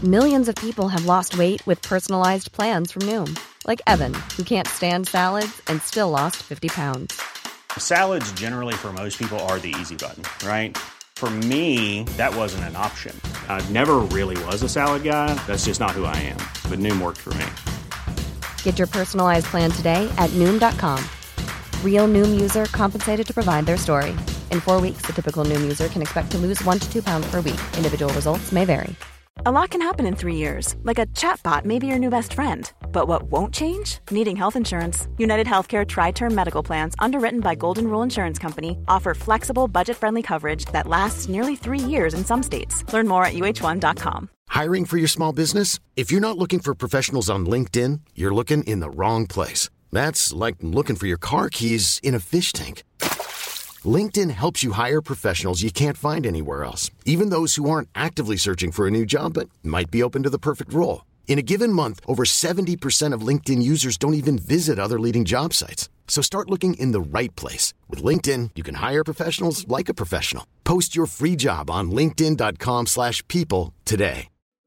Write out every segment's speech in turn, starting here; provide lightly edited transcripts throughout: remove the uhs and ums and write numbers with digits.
Millions of people have lost weight with personalized plans from Noom. Like Evan, who can't stand salads and still lost 50 pounds. Salads generally for most people are the easy button, right? For me, that wasn't an option. I never really was a salad guy. That's just not who I am. But Noom worked for me. Get your personalized plan today at Noom.com. Real Noom user compensated to provide their story. In 4 weeks, the typical Noom user can expect to lose 1 to 2 pounds per week. Individual results may vary. A lot can happen in 3 years, like a chatbot may be your new best friend. But what won't change? Needing health insurance. United Healthcare Tri-Term Medical Plans, underwritten by Golden Rule Insurance Company, offer flexible, budget-friendly coverage that lasts nearly 3 years in some states. Learn more at uh1.com. Hiring for your small business? If you're not looking for professionals on LinkedIn, you're looking in the wrong place. That's like looking for your car keys in a fish tank. LinkedIn helps you hire professionals you can't find anywhere else, even those who aren't actively searching for a new job but might be open to the perfect role. In a given month, over 70% of LinkedIn users don't even visit other leading job sites. So start looking in the right place. With LinkedIn, you can hire professionals like a professional. Post your free job on linkedin.com/people today.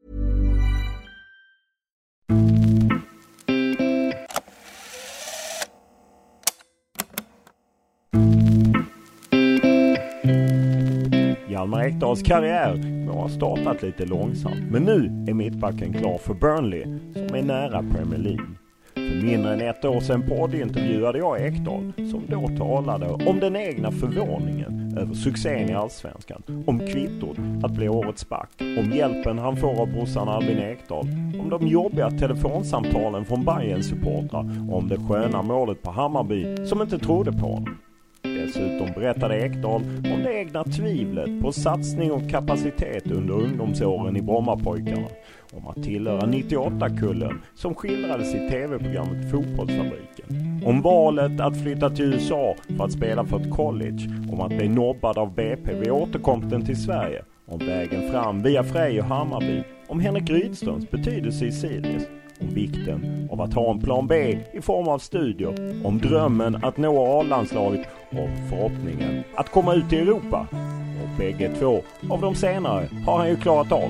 Hjalmar Ekdals karriär har startat lite långsamt, men nu är mittbacken klar för Burnley som är nära Premier League. För mindre än 1 år sedan poddintervjuade jag Ekdal som då talade om den egna förvåningen över succén i Allsvenskan, om kvittot att bli årets back, om hjälpen han får av brorsan Albin Ekdal, om de jobbiga telefonsamtalen från Bayerns supportrar och om det sköna målet på Hammarby som inte trodde på honom. Dessutom berättade Ekdal om det egna tvivlet på satsning och kapacitet under ungdomsåren i Brommapojkarna, om att tillhöra 98-kullen som skildrades i tv-programmet Fotbollsfabriken, om valet att flytta till USA för att spela för ett college, om att bli nobbad av BP vid återkomsten till Sverige, om vägen fram via Frej och Hammarby, om Henrik Rydströms betydelse i Sirius, om vikten av att ha en plan B i form av studier, om drömmen att nå A-landslaget och förhoppningen att komma ut i Europa. Och bägge två av de senare har han ju klarat av.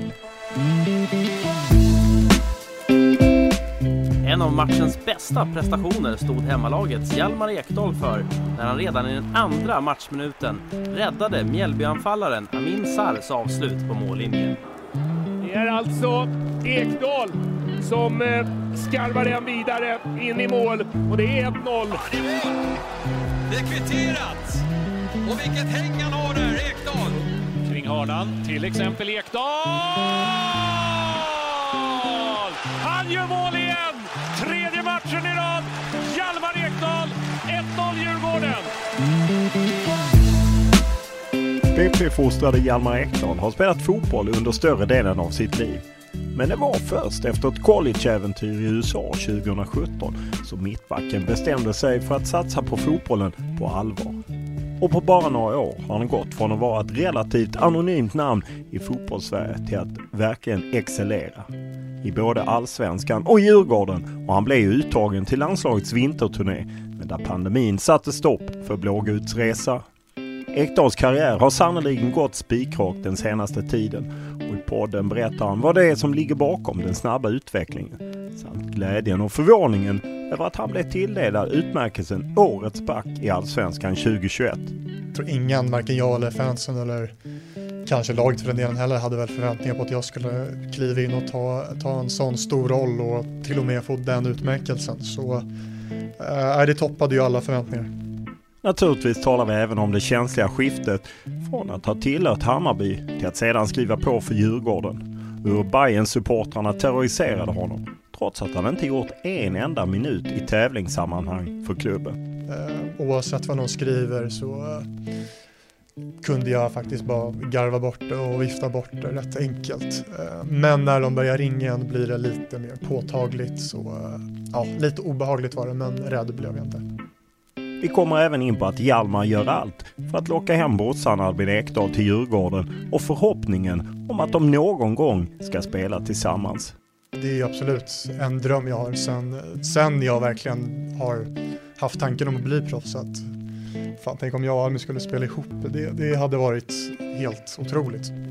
En av matchens bästa prestationer stod hemmalagets Hjalmar Ekdal för när han redan i den andra matchminuten räddade Mjällbyanfallaren Amin Sarrs avslut på mållinjen. Det är alltså Ekdal som skarvar den vidare in i mål och det är 1-0. Det är kvitterat. Och vilket häng han har där, Ekdal. Kring hörnan, till exempel Ekdal! Han gör mål igen! 3:e matchen i rad. Hjalmar Ekdal, 1-0 Djurgården. BP-fostrade Hjalmar Ekdal har spelat fotboll under större delen av sitt liv. Men det var först efter ett college-äventyr i USA 2017 som mittbacken bestämde sig för att satsa på fotbollen på allvar. Och på bara några år har han gått från att vara ett relativt anonymt namn i fotbollssverige till att verkligen excellera. I både Allsvenskan och Djurgården, och han blev ju uttagen till landslagets vinterturné, men där pandemin satte stopp för Blåguts resa. Ekdals karriär har sannolikt gått spikrakt den senaste tiden, och i podden berättar han vad det är som ligger bakom den snabba utvecklingen samt glädjen och förvåningen över att han blev tilldelad utmärkelsen Årets back i Allsvenskan 2021. Jag tror ingen, varken jag eller fansen eller kanske laget för den delen heller, hade väl förväntningar på att jag skulle kliva in och ta en sån stor roll och till och med få den utmärkelsen. Så det toppade ju alla förväntningar. Naturligtvis talar vi även om det känsliga skiftet från att ha tillhört Hammarby till att sedan skriva på för Djurgården. Hur Bayerns supportrarna terroriserade honom, trots att han inte gjort en enda minut i tävlingssammanhang för klubben. Oavsett vad någon skriver så kunde jag faktiskt bara garva bort det och vifta bort det rätt enkelt. Men när de börjar ringa blir det lite mer påtagligt. Så lite obehagligt var det, men rädd blev jag inte. Vi kommer även in på att Hjalmar gör allt för att locka hem brorsan Albin Ekdal till Djurgården och förhoppningen om att de någon gång ska spela tillsammans. Det är absolut en dröm jag har sen jag verkligen har haft tanken om att bli proffs. Tänk om jag och Albin skulle spela ihop. Det hade varit helt otroligt.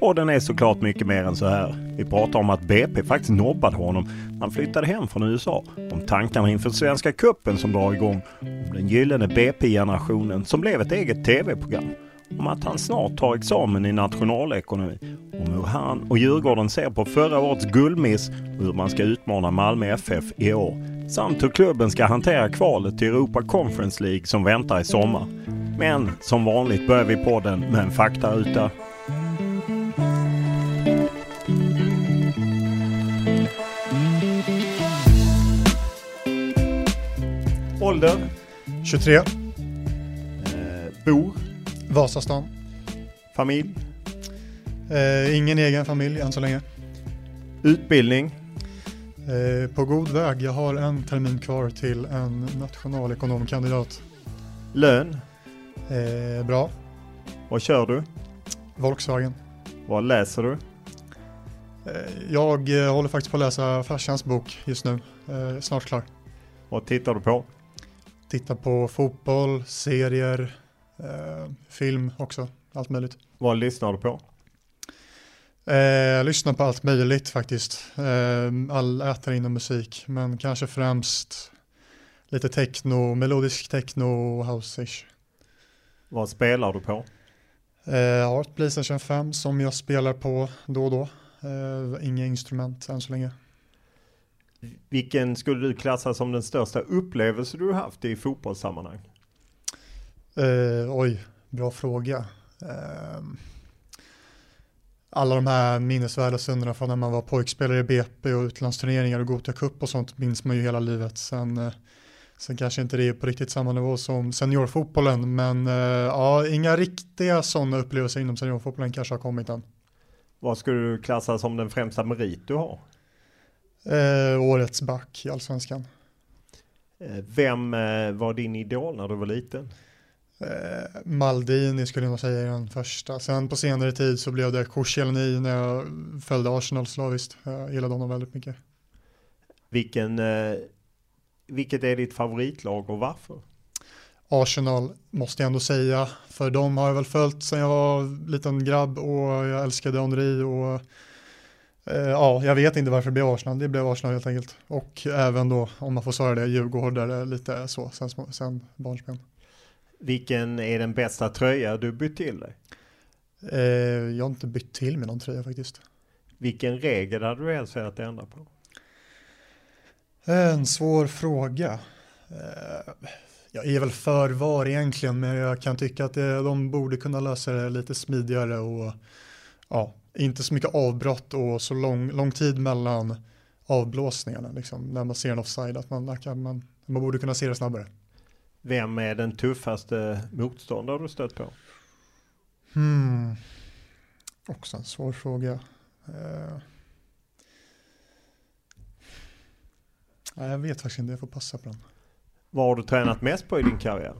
Podden är såklart mycket mer än så här. Vi pratar om att BP faktiskt nobbade honom. Han flyttade hem från USA. Om tankarna inför Svenska cupen som drar igång. Om den gyllene BP-generationen som blev ett eget tv-program. Om att han snart tar examen i nationalekonomi. Om hur han och Djurgården ser på förra årets guldmiss. Och hur man ska utmana Malmö FF i år. Samt hur klubben ska hantera kvalet till Europa Conference League som väntar i sommar. Men som vanligt börjar vi podden med en faktaruta. Ålder? 23. Bor? Vasastan. Familj? Ingen egen familj än så länge. Utbildning? På god väg. Jag har en termin kvar till en nationalekonomkandidat. Lön? Bra. Vad kör du? Volkswagen. Vad läser du? Jag håller faktiskt på att läsa farsans bok just nu. Snart klar. Vad tittar du på? Tittar på fotboll, serier, film också. Allt möjligt. Vad lyssnar du på? Jag lyssnar på allt möjligt faktiskt. Äter inom musik. Men kanske främst lite techno, melodisk techno och house-ish. Vad spelar du på? Jag har ett PlayStation 5 som jag spelar på då och då. Inga instrument än så länge. Vilken skulle du klassa som den största upplevelse du har haft i fotbollssammanhang? Bra fråga. Alla de här minnesvärda stunderna från när man var pojkspelare i BP och utlandsturneringar och Gothia Cup och sånt minns man ju hela livet. Sen kanske inte det är på riktigt samma nivå som seniorfotbollen, men inga riktiga sådana upplevelser inom seniorfotbollen kanske har kommit än. Vad skulle du klassa som den främsta merit du har? Årets back i Allsvenskan. Vem var din idol när du var liten? Maldini skulle jag nog säga är den första. Sen på senare tid så blev det Koscielny när jag följde Arsenal slaviskt. Jag gillade honom väldigt mycket. Vilket är ditt favoritlag och varför? Arsenal måste jag ändå säga. För de har jag väl följt sedan jag var liten grabb och jag älskade Henry och jag vet inte varför det blev Arsenal. Det blev Arsenal helt enkelt. Och även då, om man får säga det, Djurgårdare lite så sen barnsben. Vilken är den bästa tröja du bytt till dig? Jag har inte bytt till med någon tröja faktiskt. Vilken regel hade du helst velat ändra på? En svår fråga. Jag är väl för var egentligen, men jag kan tycka att de borde kunna lösa det lite smidigare och inte så mycket avbrott och så lång tid mellan avblåsningarna liksom, när man ser en offside, att man borde kunna se det snabbare. Vem är den tuffaste motståndare du stött på? Också en svår fråga. Jag vet faktiskt inte, jag får passa på den. Vad har du tränat mest på i din karriär?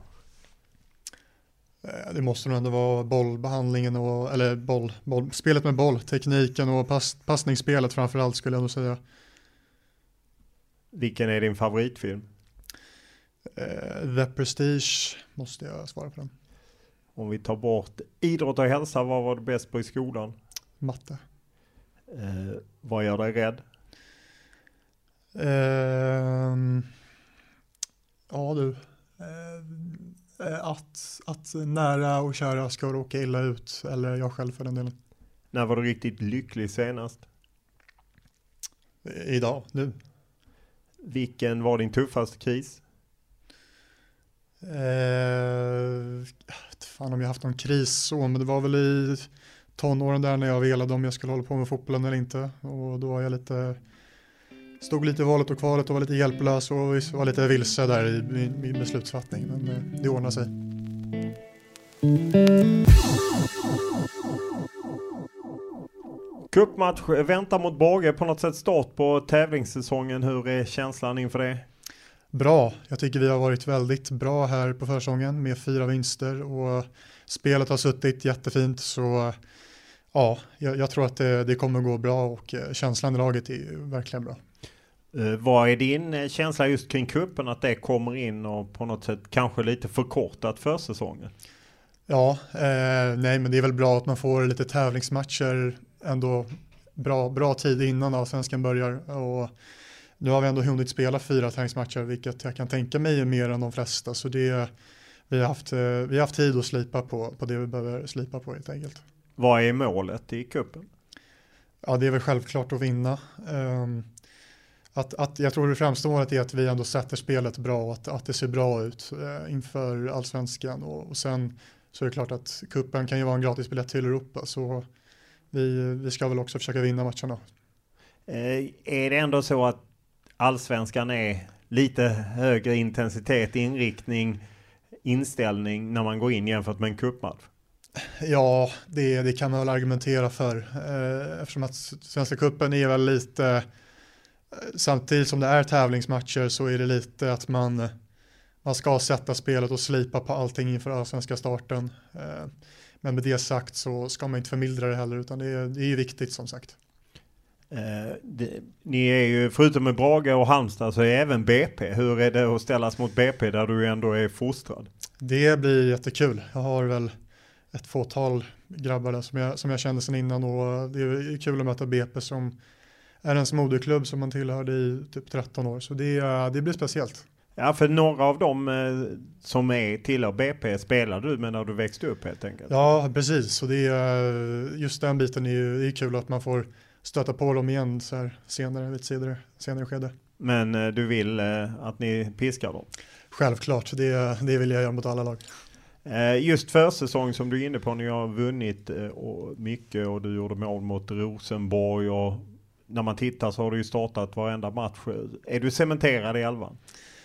Det måste nog ändå vara bollbehandlingen spelet med boll, tekniken och passningsspelet framförallt skulle jag nog säga. Vilken är din favoritfilm? The Prestige måste jag svara på den. Om vi tar bort idrott och hälsa, vad var du bäst på i skolan? Matte. Vad gör dig rädd? Att nära och kära ska råka illa ut, eller jag själv för den delen. När var du riktigt lycklig senast? Idag, nu. Vilken var din tuffaste kris? Fan om jag haft någon kris så, men det var väl i tonåren där när jag velade om jag skulle hålla på med fotbollen eller inte. Och då var jag stod lite i valet och kvalet och var lite hjälplös och var lite vilse där i min beslutsfattning. Men det ordnar sig. Cupmatch väntar mot Brage, på något sätt start på tävlingssäsongen. Hur är känslan inför det? Bra, jag tycker vi har varit väldigt bra här på försäsongen med 4 vinster och spelet har suttit jättefint, så ja, jag tror att det kommer gå bra och känslan i laget är verkligen bra. Vad är din känsla just kring kuppen, att det kommer in och på något sätt kanske lite förkortat för säsongen? Ja, nej men det är väl bra att man får lite tävlingsmatcher ändå bra tid innan Allsvenskan börjar. Och nu har vi ändå hunnit spela 4 tävlingsmatcher, vilket jag kan tänka mig är mer än de flesta. Så vi har haft tid att slipa på det vi behöver slipa på helt enkelt. Vad är målet i cupen? Ja, det är väl självklart att vinna. Jag tror det främsta målet är att vi ändå sätter spelet bra och att det ser bra ut inför Allsvenskan. Och sen så är det klart att cupen kan ju vara en gratis biljett till Europa, så vi ska väl också försöka vinna matcherna. Är det ändå så att Allsvenskan är lite högre intensitet, inriktning, inställning när man går in jämfört med en cupmatch? Ja, det kan man väl argumentera för. Eftersom att Svenska cupen är väl lite, samtidigt som det är tävlingsmatcher så är det lite att man ska sätta spelet och slipa på allting inför allsvenska starten. Men med det sagt så ska man inte förmildra det heller, utan det är ju viktigt som sagt. Ni är ju, förutom med Brage och Halmstad, så är även BP. Hur är det att ställas mot BP där du ändå är fostrad? Det blir jättekul. Jag har väl ett fåtal grabbar där som jag kände sedan innan, och det är kul att möta BP som är en moderklubb som man tillhörde i typ 13 år. Så det blir speciellt. Ja, för några av dem som tillhör BP spelar du med när du växte upp helt enkelt. Ja, precis. Så det är, just den biten är kul att man får stöta på dem igen så här senare skede. Men du vill att ni piskar dem? Självklart, det vill jag göra mot alla lag. Just försäsong som du är inne på, ni har vunnit mycket och du gjorde mål mot Rosenborg, och när man tittar så har du ju startat varenda match. Är du cementerad i elvan?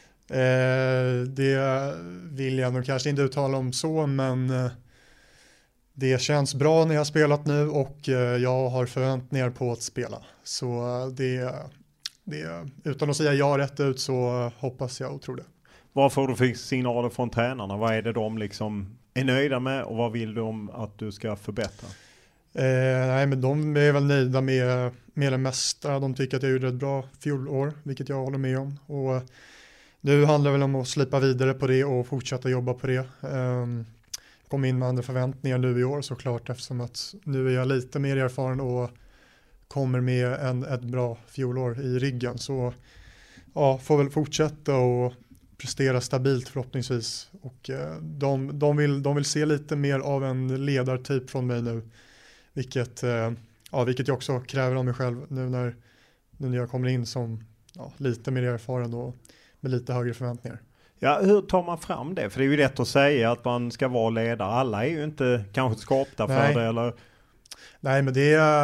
Det vill jag nog kanske inte uttala om så, men det känns bra när jag har spelat nu och jag har förväntningar på att spela. Så det utan att säga ja rätt ut så hoppas jag och tror det. Vad får du för signaler från tränarna? Vad är det de liksom är nöjda med och vad vill de att du ska förbättra? Nej, men de är väl nöjda med det mesta. De tycker att jag gjorde ett bra fjolår, vilket jag håller med om. Och nu handlar det väl om att slipa vidare på det och fortsätta jobba på det. Kom in med andra förväntningar nu i år såklart, eftersom att nu är jag lite mer erfaren och kommer med ett bra fjolår i ryggen. Så ja, får väl fortsätta och prestera stabilt förhoppningsvis. Och de vill se lite mer av en ledartyp från mig nu. Vilket jag också kräver av mig själv nu när jag kommer in som lite mer erfaren och med lite högre förväntningar. Ja, hur tar man fram det? För det är ju lätt att säga att man ska vara ledare. Alla är ju inte kanske skapta för det. Eller? Nej, men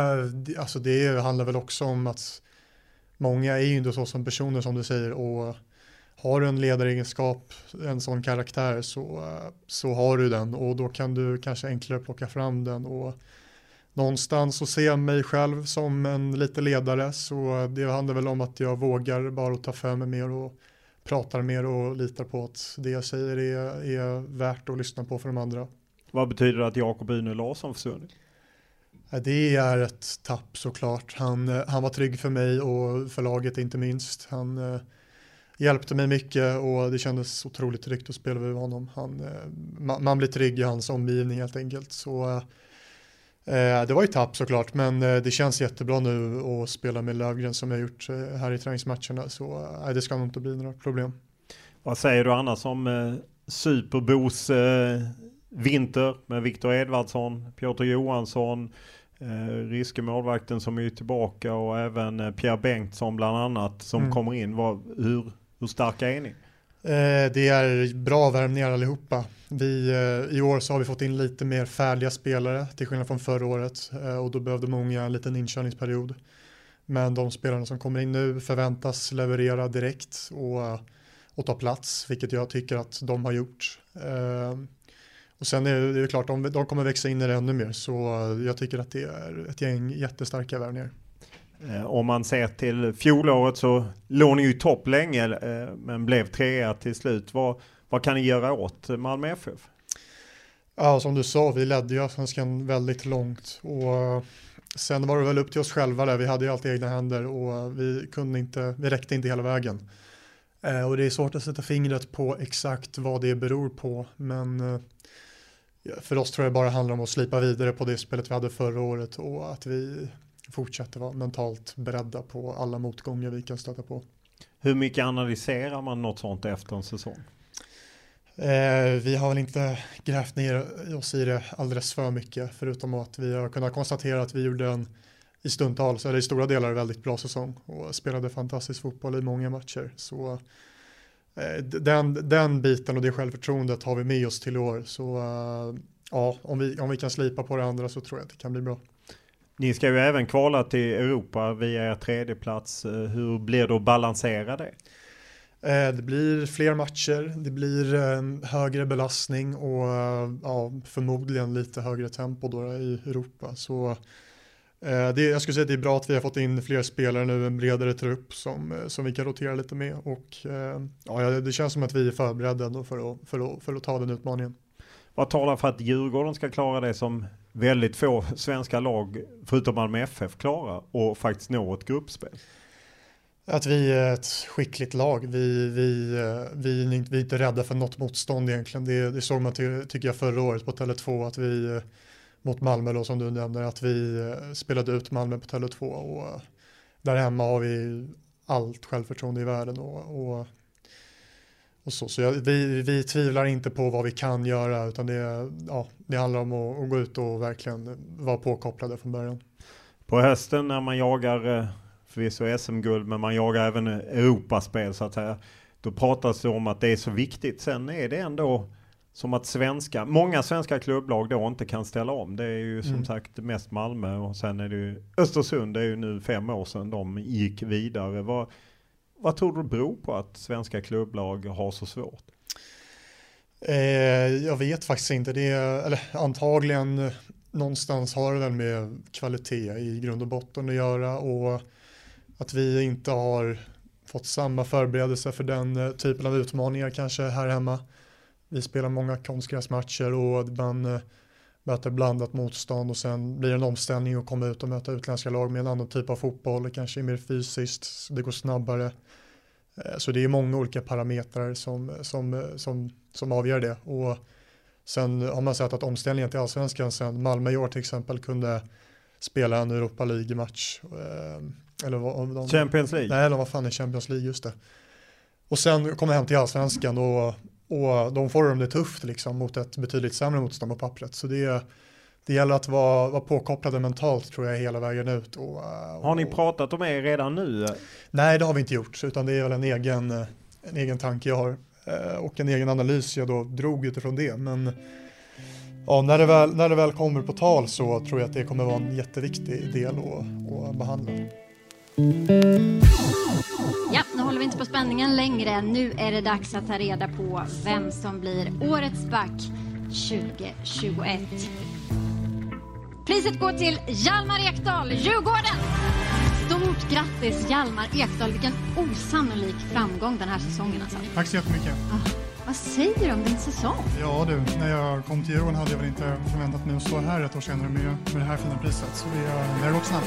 det handlar väl också om att många är ju inte så som personer som du säger, och har du en ledaregenskap, en sån karaktär, så har du den, och då kan du kanske enklare plocka fram den. Och någonstans så ser jag mig själv som en lite ledare, så det handlar väl om att jag vågar bara ta för mig mer och pratar mer och litar på att det jag säger är värt att lyssna på för de andra. Vad betyder det att Jakob Une Larsson försvunnit? Det är ett tapp såklart. Han var trygg för mig och för laget inte minst. Han hjälpte mig mycket och det kändes otroligt tryggt att spela med honom. Man blir trygg i hans omgivning helt enkelt. Så det var ju tapp såklart, men det känns jättebra nu att spela med Löfgren som jag gjort här i träningsmatcherna. Så det ska nog inte bli några problem. Vad säger du annars om Superbos vinter med Viktor Edvardsson, Piotr Johansson, ryske målvakten som är tillbaka och även Pierre Bengtsson bland annat som kommer in. Hur starka är ni? Det är bra värvningar allihopa. I år så har vi fått in lite mer färdiga spelare till skillnad från förra året, och då behövde många en liten inkörningsperiod. Men de spelarna som kommer in nu förväntas leverera direkt och ta plats, vilket jag tycker att de har gjort. Och sen är det klart, de kommer växa in i det ännu mer, så jag tycker att det är ett gäng jättestarka värvningar. Om man ser till fjolåret så låg ni ju topp länge men blev 3 till slut. Vad kan ni göra åt Malmö FF? Ja, som du sa, vi ledde ju Allsvenskan väldigt långt och sen var det väl upp till oss själva där. Vi hade ju alltid egna händer och vi räckte inte hela vägen. Och det är svårt att sätta fingret på exakt vad det beror på, men för oss tror jag bara handlar om att slipa vidare på det spelet vi hade förra året och att vi fortsätter vara mentalt beredda på alla motgångar vi kan stöta på. Hur mycket analyserar man något sånt efter en säsong? Vi har väl inte grävt ner oss i det alldeles för mycket, förutom att vi har kunnat konstatera att vi gjorde en i stundtals, eller i stora delar, väldigt bra säsong och spelade fantastisk fotboll i många matcher. Så den biten och det självförtroendet har vi med oss till i år. Så ja, om vi kan slipa på det andra så tror jag att det kan bli bra. Ni ska ju även kvala till Europa via er tredje plats. Hur blir det att balansera det? Det blir fler matcher, det blir högre belastning och förmodligen lite högre tempo då i Europa. Så jag skulle säga att det är bra att vi har fått in fler spelare nu, en bredare trupp som vi kan rotera lite med. Och det känns som att vi är förberedda för att ta den utmaningen. Vad talar för att Djurgården ska klara det som väldigt få svenska lag, förutom Malmö FF, klarar och faktiskt nå ett gruppspel? Att vi är ett skickligt lag. Vi är inte rädda för något motstånd egentligen. Det såg man tycker jag förra året på Tele2 att vi mot Malmö då, som du nämnde, att vi spelade ut Malmö på Tele2 och där hemma har vi allt självförtroende i världen och så vi tvivlar inte på vad vi kan göra, utan det handlar om att gå ut och verkligen vara påkopplade från början. På hösten när man jagar förvisso SM-guld, men man jagar även Europaspel så att säga, då pratas det om att det är så viktigt. Sen är det ändå som att många svenska klubblag då inte kan ställa om. Det är ju som sagt mest Malmö och sen är det ju Östersund, det är ju nu 5 år sedan de gick vidare. Vad tror du beror på att svenska klubblag har så svårt? Jag vet faktiskt inte. Eller antagligen någonstans har det väl med kvalitet i grund och botten att göra och att vi inte har fått samma förberedelse för den typen av utmaningar kanske här hemma. Vi spelar många konstgräsmatcher och man möter blandat motstånd och sen blir det en omställning att komma ut och möta utländska lag med en annan typ av fotboll. Det kanske är mer fysiskt, det går snabbare. Så det är många olika parametrar som avgör det. Och sen har man sett att omställningen till allsvenskan sen Malmö i år till exempel kunde spela en Europa League-match. Champions League? Nej, vad fan är Champions League, just det. Och sen kommer hem till allsvenskan och de får det tufft liksom, mot ett betydligt sämre motstånd på pappret. Så det gäller att vara påkopplade mentalt tror jag hela vägen ut. Har ni pratat om er redan nu? Nej, det har vi inte gjort, utan det är väl en egen tanke jag har och en egen analys jag då drog utifrån det. Men ja, när det väl kommer på tal så tror jag att det kommer vara en jätteviktig del att behandla. Ja, nu håller vi inte på spänningen längre. Nu är det dags att ta reda på vem som blir årets back 2021. Priset går till Hjalmar Ekdal, Djurgården! Stort grattis Hjalmar Ekdal, vilken osannolik framgång den här säsongen alltså. Tack så jättemycket. Vad säger du om din säsong? Ja du, när jag kom till Djurgården hade jag väl inte förväntat mig att stå här ett år senare med det här fina priset. Så det har gått snabbt.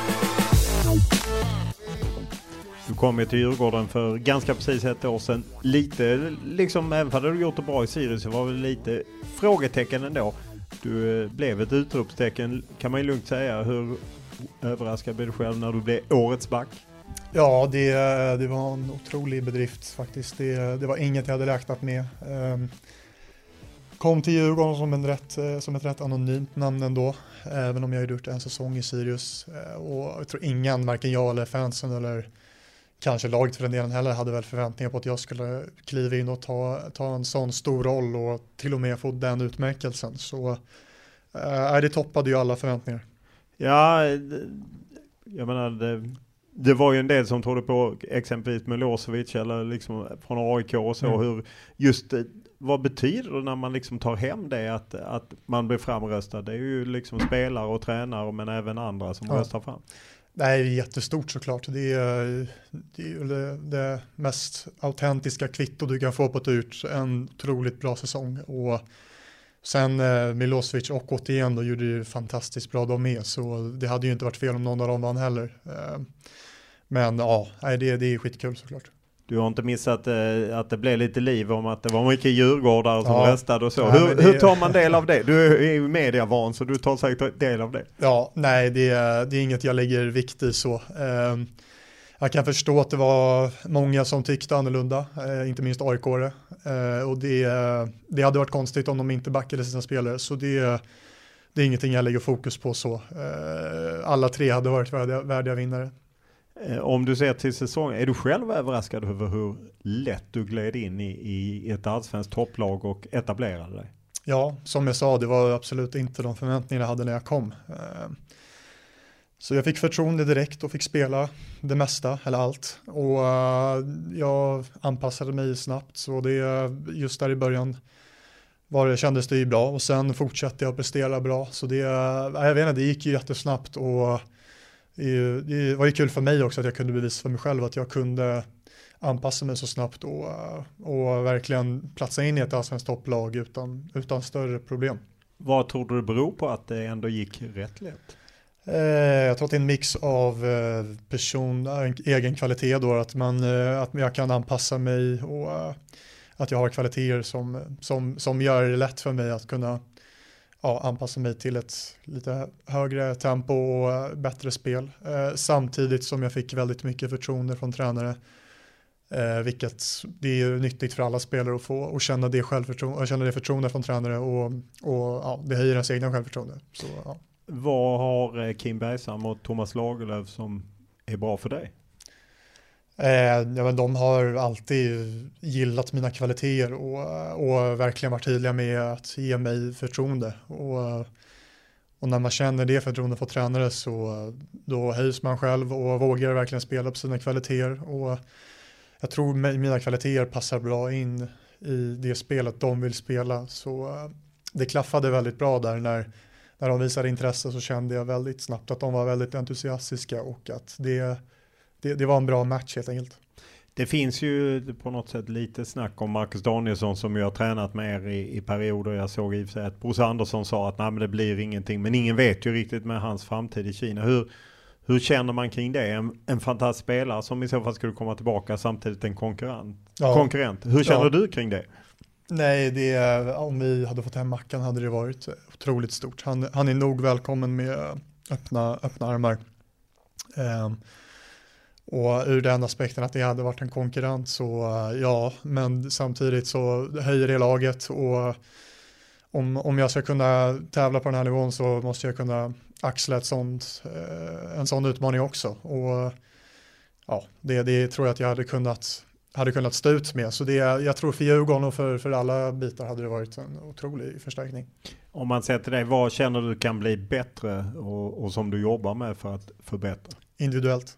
Du kom till Djurgården för ganska precis ett år sedan. Lite, liksom, även om du gjort det bra i Sirius, så var det lite frågetecken ändå. Du blev ett utropstecken, kan man ju lugnt säga. Hur överraskad blev du själv när du blev årets back? Ja, det var en otrolig bedrift faktiskt. Det var inget jag hade räknat med. Kom till Djurgården som ett rätt anonymt namn ändå. Även om jag hade gjort en säsong i Sirius. Och jag tror ingen, varken jag eller fansen eller kanske laget för den delen heller, hade väl förväntningar på att jag skulle kliva in och ta en sån stor roll och till och med få den utmärkelsen. Så det toppade ju alla förväntningar. Ja, jag menar det var ju en del som trodde på exempelvis Milosevic eller liksom från AIK och så. Hur just vad betyder det när man liksom tar hem det att man blir framröstad? Det är ju liksom spelare och tränare men även andra som röstar fram. Det är jättestort såklart. Det är det mest autentiska kvitto du kan få på att du gjort en otroligt bra säsong. Och sen Milosevic och återigen då gjorde ju fantastiskt bra de med. Så det hade ju inte varit fel om någon av dem vann heller. Men ja, det är skitkul såklart. Du har inte missat att det blev lite liv om att det var mycket djurgårdar som röstade och så. Ja, hur tar man del av det? Du är ju mediavan så du tar säkert del av det. Ja, nej det är inget jag lägger vikt i så. Jag kan förstå att det var många som tyckte annorlunda, inte minst AIK-are. Och det hade varit konstigt om de inte backade sina spelare. Så det är ingenting jag lägger fokus på så. Alla tre hade varit värdiga vinnare. Om du ser till säsongen, är du själv överraskad över hur lätt du gled in i ett allsvenskt topplag och etablerade dig? Ja, som jag sa, det var absolut inte de förväntningar jag hade när jag kom. Så jag fick förtroende direkt och fick spela det mesta, eller allt. Och jag anpassade mig snabbt, så det just där i början kändes det ju bra. Och sen fortsatte jag prestera bra, så jag vet inte, det gick ju jättesnabbt och det var ju kul för mig också att jag kunde bevisa för mig själv att jag kunde anpassa mig så snabbt och verkligen platsa in i ett allsvenskt topplag utan större problem. Vad tror du det beror på att det ändå gick rätt lätt? Jag tror att det är en mix av egen kvalitet då, att jag kan anpassa mig och att jag har kvaliteter som gör det lätt för mig att kunna anpassa mig till ett lite högre tempo och bättre spel. Samtidigt som jag fick väldigt mycket förtroende från tränare. Vilket det är nyttigt för alla spelare att få och känna det självförtroende, känna det förtroende från tränare och det höjer ens egna självförtroende. Så, ja. Vad har Kim Bergsam och Thomas Lagerlöf som är bra för dig? Men de har alltid gillat mina kvaliteter och verkligen varit tydliga med att ge mig förtroende. Och när man känner det förtroende för tränare så då höjs man själv och vågar verkligen spela på sina kvaliteter. Och jag tror mina kvaliteter passar bra in i det spelet de vill spela. Så det klaffade väldigt bra där när de visade intresse, så kände jag väldigt snabbt att de var väldigt entusiastiska och att det var en bra match helt enkelt. Det finns ju på något sätt lite snack om Marcus Danielsson som jag har tränat med er i perioder. Jag såg i och för sig att Bosse Andersson sa att nej, men det blir ingenting. Men ingen vet ju riktigt med hans framtid i Kina. Hur känner man kring det? En fantastisk spelare som i så fall skulle komma tillbaka, samtidigt en konkurrent. Hur känner du kring det? Nej, om vi hade fått hem Mackan hade det varit otroligt stort. Han är nog välkommen med öppna armar. Och ur den aspekten att det hade varit en konkurrent så ja, men samtidigt så höjer det laget och om jag ska kunna tävla på den här nivån så måste jag kunna axla en sån utmaning också. Och ja, det tror jag att jag hade kunnat stå ut med. Så jag tror för Djurgården och för alla bitar hade det varit en otrolig förstärkning. Om man säger till dig, vad känner du kan bli bättre och som du jobbar med för att förbättra? Individuellt.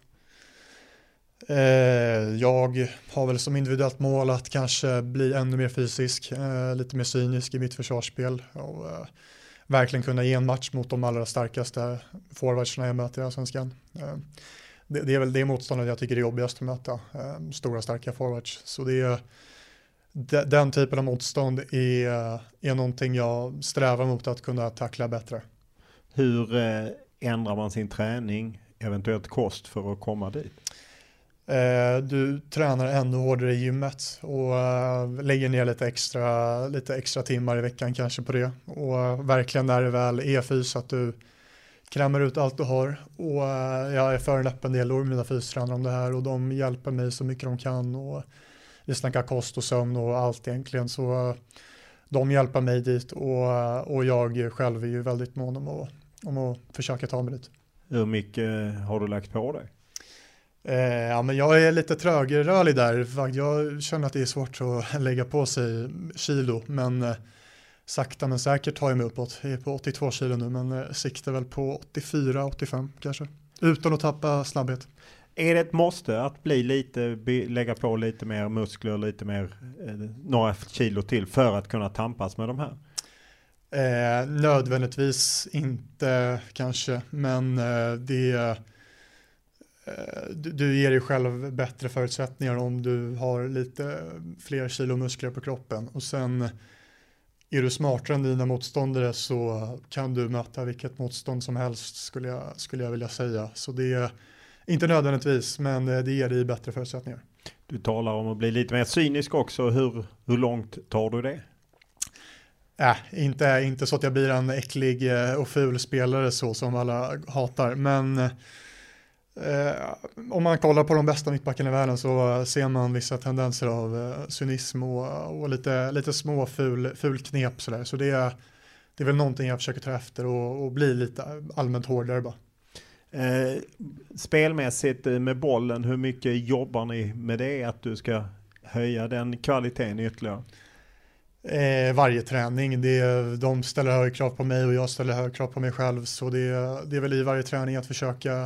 Jag har väl som individuellt mål att kanske bli ännu mer fysisk, lite mer cynisk i mitt försvarsspel och verkligen kunna ge en match mot de allra starkaste forwardsna jag möter i Allsvenskan. Det är väl det motståndet jag tycker är jobbigast att möta, stora starka forwards. Så den typen av motstånd är någonting jag strävar mot att kunna tackla bättre. Hur ändrar man sin träning, eventuellt kost, för att komma dit? Du tränar ännu hårdare i gymmet och lägger ner lite extra timmar i veckan kanske på det. Och verkligen när det väl är fys att du krämmer ut allt du har. Och jag är för en öppen dialog med mina fystränare om det här och de hjälper mig så mycket de kan. Och vi snackar kost och sömn och allt egentligen. Så de hjälper mig dit och jag själv är ju väldigt mån om att försöka ta mig dit. Hur mycket har du lagt på dig? Ja, men jag är lite trögrörlig där. Jag känner att det är svårt att lägga på sig kilo, men sakta men säkert tar jag mig uppåt. Jag är på 82 kilo nu, men siktar väl på 84-85 kanske. Utan att tappa snabbhet. Är det ett måste att lägga på lite mer muskler, lite mer några kilo till för att kunna tampas med de här? Nödvändigtvis inte kanske, men du ger dig själv bättre förutsättningar om du har lite fler kilo muskler på kroppen. Och sen är du smartare än dina motståndare så kan du möta vilket motstånd som helst skulle jag vilja säga. Så det är inte nödvändigtvis, men det ger dig bättre förutsättningar. Du talar om att bli lite mer cynisk också. Hur långt tar du det? Inte så att jag blir en äcklig och ful spelare så som alla hatar. Men om man kollar på de bästa mittbackarna i världen så ser man vissa tendenser av cynism och lite små ful knep sådär. Så det är väl någonting jag försöker ta efter och bli lite allmänt hårdare bara. Spelmässigt med bollen, hur mycket jobbar ni med det, att du ska höja den kvaliteten ytterligare? Varje träning, de ställer högre krav på mig och jag ställer högre krav på mig själv, så det är väl i varje träning att försöka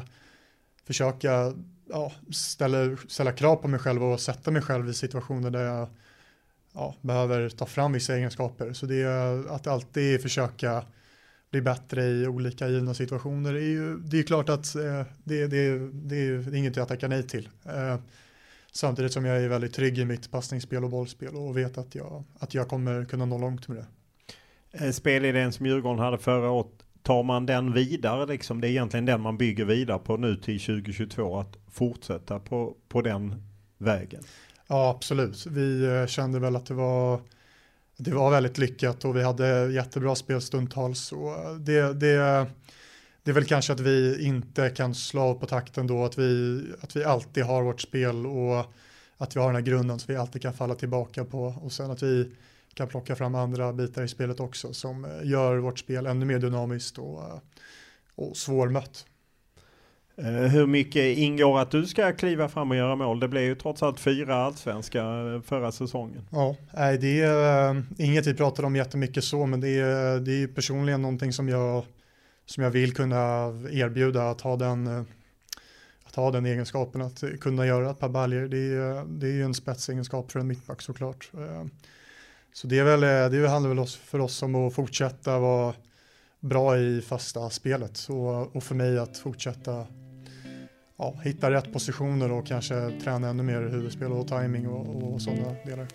ställa krav på mig själv och sätta mig själv i situationer där jag behöver ta fram vissa egenskaper. Så det är att alltid försöka bli bättre i olika givna situationer. Det är klart att det är inget jag tackar nej till. Samtidigt som jag är väldigt trygg i mitt passningsspel och bollspel och vet att jag kommer kunna nå långt med det. Spelidén som Djurgården hade förra året, tar man den vidare liksom? Det är egentligen den man bygger vidare på nu till 2022, att fortsätta på den vägen? Ja, absolut. Vi kände väl att det var väldigt lyckat och vi hade jättebra spel stundtals. Och det är väl kanske att vi inte kan slå av på takten då, att vi alltid har vårt spel och att vi har den här grunden som vi alltid kan falla tillbaka på, och sen att vi kan plocka fram andra bitar i spelet också som gör vårt spel ännu mer dynamiskt och svårmött. Hur mycket ingår att du ska kliva fram och göra mål? Det blev ju trots allt 4 allsvenska förra säsongen. Ja, det är inget vi pratar om jättemycket så, men det är personligen någonting som jag vill kunna erbjuda, att ha den egenskapen, att kunna göra ett par baljer. Det är ju en spetsegenskap för en mittback såklart. Så det handlar väl för oss om att fortsätta vara bra i fasta spelet och för mig att fortsätta hitta rätt positioner och kanske träna ännu mer huvudspel och timing och sådana delar.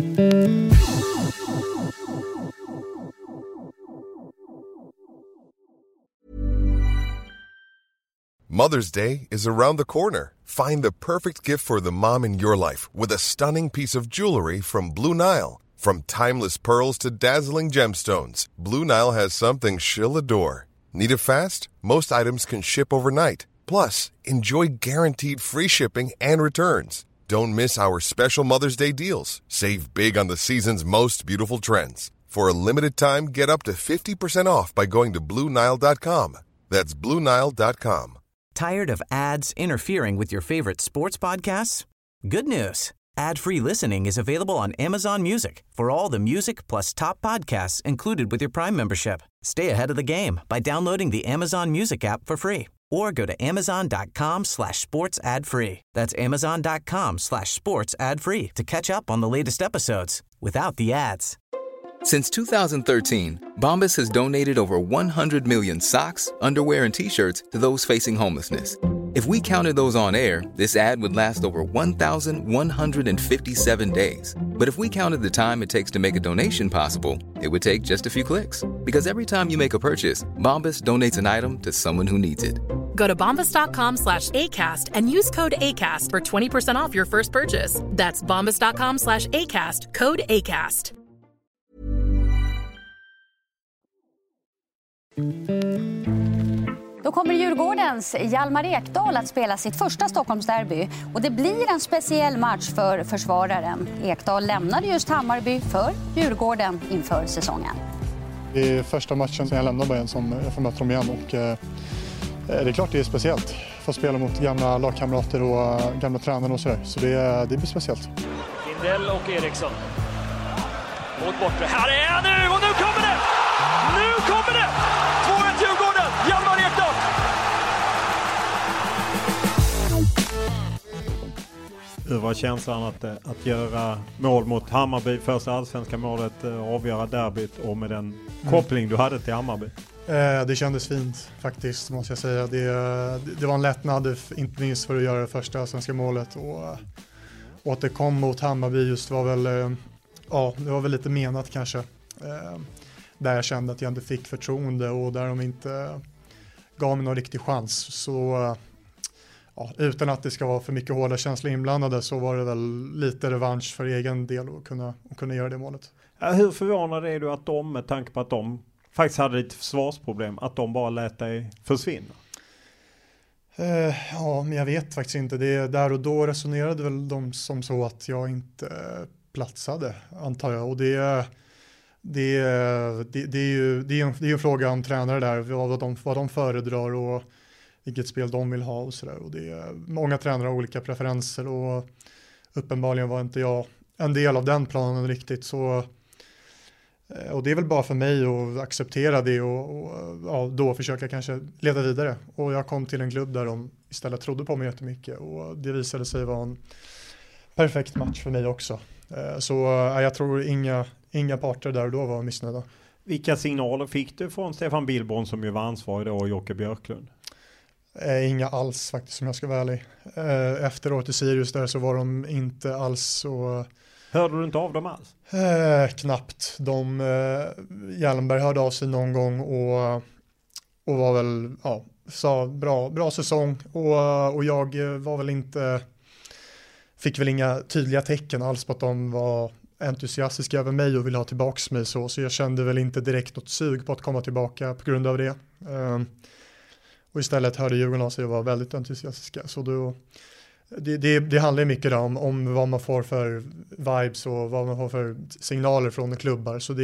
Mother's Day is around the corner. Find the perfect gift for the mom in your life with a stunning piece of jewelry from Blue Nile. From timeless pearls to dazzling gemstones, Blue Nile has something she'll adore. Need it fast? Most items can ship overnight. Plus, enjoy guaranteed free shipping and returns. Don't miss our special Mother's Day deals. Save big on the season's most beautiful trends. For a limited time, get up to 50% off by going to BlueNile.com. That's BlueNile.com. Tired of ads interfering with your favorite sports podcasts? Good news. Ad-free listening is available on Amazon Music for all the music plus top podcasts included with your Prime membership. Stay ahead of the game by downloading the Amazon Music app for free or go to amazon.com/sports ad free. That's amazon.com/sports ad free to catch up on the latest episodes without the ads. Since 2013, Bombas has donated over 100 million socks, underwear, and T-shirts to those facing homelessness. If we counted those on air, this ad would last over 1,157 days. But if we counted the time it takes to make a donation possible, it would take just a few clicks. Because every time you make a purchase, Bombas donates an item to someone who needs it. Go to bombas.com/ACAST and use code ACAST for 20% off your first purchase. That's bombas.com/ACAST, code ACAST. Då kommer Djurgårdens Hjalmar Ekdal att spela sitt första Stockholmsderby. Och det blir en speciell match för försvararen. Ekdal lämnade just Hammarby för Djurgården inför säsongen. Det är första matchen som jag lämnar Bayern som jag får möta dem igen. Och det är klart det är speciellt. Få spela mot gamla lagkamrater och gamla tränare och sådär. Så det blir speciellt. Lindell och Eriksson. Mot bortre. Här är han nu och nu kommer det! Nu kommer det! 2-1 Djurgården! Hjalmar Ekdal! Hur var känslan att göra mål mot Hammarby, första allsvenska målet, avgöra derbyt och med den koppling du hade till Hammarby? Det kändes fint faktiskt, måste jag säga. Det var en lättnad, inte minst för att göra det första svenska målet. Och att det kom mot Hammarby just var väl, det var väl lite menat kanske. Där jag kände att jag inte fick förtroende och där de inte gav mig någon riktig chans. Så utan att det ska vara för mycket hårda känslor inblandade, så var det väl lite revansch för egen del att kunna göra det målet. Hur förvånad är du att de, med tanke på att de faktiskt hade lite försvarsproblem, att de bara lät dig försvinna? Men jag vet faktiskt inte. Där och då resonerade väl de som så att jag inte platsade, antar jag. Och det är ju en fråga om tränare där, vad de föredrar och vilket spel de vill ha och sådär. Och många tränare har olika preferenser, och uppenbarligen var inte jag en del av den planen riktigt. Så, och det är väl bara för mig att acceptera det och då försöka kanske leda vidare. Och jag kom till en klubb där de istället trodde på mig jättemycket, och det visade sig vara en perfekt match för mig också. Så jag tror inga parter där och då var missnöjda. Vilka signaler fick du från Stefan Billborn, som ju var ansvarig då, och Jocke Björklund? Inga alls faktiskt, som jag ska vara ärlig. Efter året i Sirius där så var de inte alls så... Hörde du inte av dem alls? Knappt. Hjelmberg hörde av sig någon gång och var väl, sa bra säsong, och jag var väl inte, fick väl inga tydliga tecken alls på att de var entusiastiska över mig och ville ha tillbaka mig, så jag kände väl inte direkt något sug på att komma tillbaka på grund av det. Och istället hörde Djurgården av sig och var väldigt entusiastiska, så då det handlar mycket om vad man får för vibes och vad man får för signaler från klubbar. Så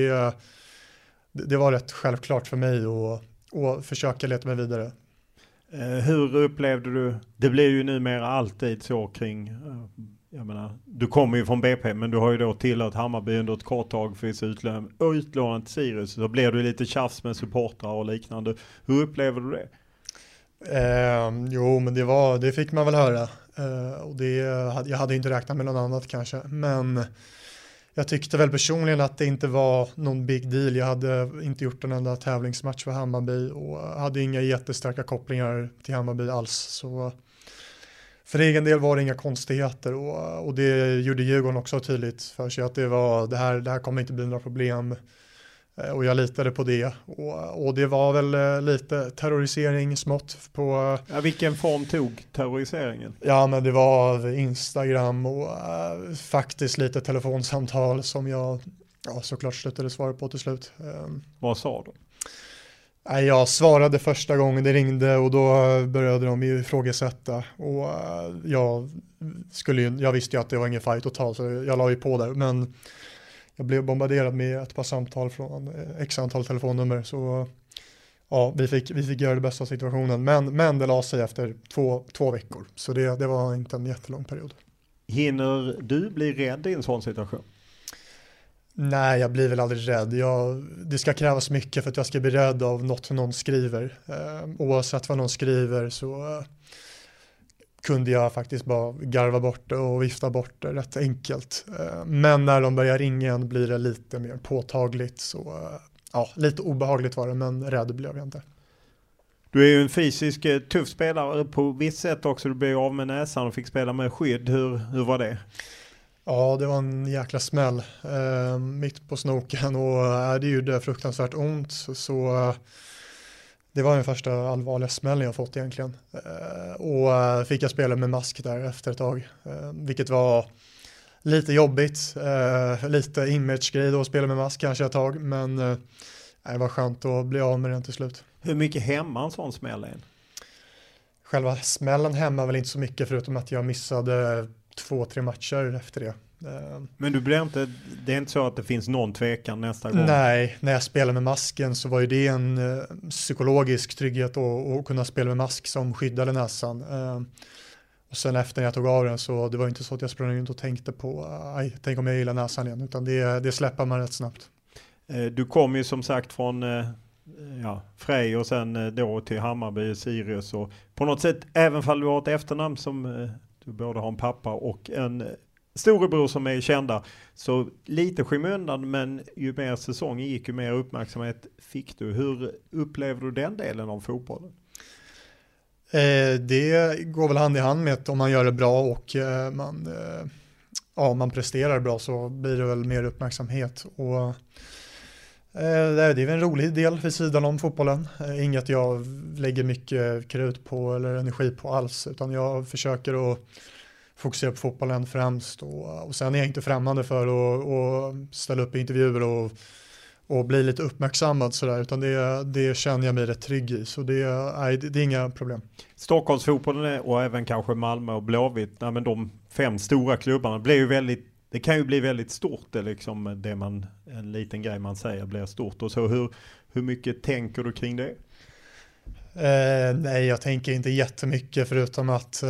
det var rätt självklart för mig att försöka leta mig vidare. Hur upplevde du? Det blir ju numera alltid så kring, jag menar, du kommer ju från BP, men du har ju då tillhört Hammarby under ett kort tag för utlånat till Sirius. Så blev du lite tjafs med supportrar och liknande. Hur upplever du det? Jo, men det fick man väl höra. Och jag hade inte räknat med något annat kanske. Men jag tyckte väl personligen att det inte var någon big deal. Jag hade inte gjort en enda tävlingsmatch för Hammarby och hade inga jättestarka kopplingar till Hammarby alls. Så för egen del var det inga konstigheter, och det gjorde Djurgården också tydligt för sig att det här kommer inte bli några problem. Och jag litade på det, och det var väl lite terrorisering smått på... Ja, vilken form tog terroriseringen? Ja, men det var Instagram och faktiskt lite telefonsamtal som jag såklart slutade svara på till slut. Vad sa du? Jag svarade första gången det ringde, och då började de ju ifrågasätta, och jag visste ju att det var ingen fight att ta, så jag la ju på där, men jag blev bombarderad med ett par samtal från x antal telefonnummer, så vi fick göra det bästa av situationen, men det la sig efter två veckor, så det var inte en jättelång period. Hinner du bli rädd i en sån situation? Nej, jag blir väl aldrig rädd. Det ska krävas mycket för att jag ska bli rädd av något någon skriver. Oavsett vad någon skriver så kunde jag faktiskt bara garva bort det och vifta bort det rätt enkelt. Men när de börjar ringa igen blir det lite mer påtagligt. Så lite obehagligt var det, men rädd blev jag inte. Du är ju en fysisk tuff spelare på visst sätt också. Du blev av med näsan och fick spela med skydd. Hur var det? Ja, det var en jäkla smäll mitt på snoken, och det gjorde fruktansvärt ont. Så det var den första allvarliga smällen jag fått egentligen. Och fick jag spela med mask där efter ett tag, vilket var lite jobbigt. Lite image-grej då att spela med mask kanske ett tag, men det var skönt att bli av med den till slut. Hur mycket hämmar en sån smäll är? Själva smällen hämmar väl inte så mycket, förutom att jag missade 2-3 matcher efter det. Men det är inte så att det finns någon tvekan nästa gång? Nej, när jag spelade med masken så var ju det en psykologisk trygghet att kunna spela med mask som skyddade näsan. Och sen efter när jag tog av den, så det var inte så att jag sprang runt och tänkte på tänk om jag gillar näsan igen, utan det släpper man rätt snabbt. Du kom ju som sagt från Frej och sen då till Hammarby, Sirius, och på något sätt, även fall du har ett efternamn som du både har en pappa och en storebror som är kända, så lite skymundan, men ju mer säsongen gick, ju mer uppmärksamhet fick du. Hur upplever du den delen av fotbollen? Det går väl hand i hand med att om man gör det bra och man presterar bra, så blir det väl mer uppmärksamhet. Och Det är en rolig del vid sidan om fotbollen. Inget jag lägger mycket krut på eller energi på alls, utan jag försöker att fokusera på fotbollen främst, och sen är jag inte främmande för att ställa upp i intervjuer och bli lite uppmärksammad sådär, utan det känner jag mig rätt trygg i, så det är inga problem. Stockholmsfotbollen och även kanske Malmö och Blåvitt, men de 5 stora klubbarna blir ju det kan ju bli väldigt stort, det liksom en liten grej man säger blir stort, och så hur mycket tänker du kring det? Nej, jag tänker inte jättemycket, förutom att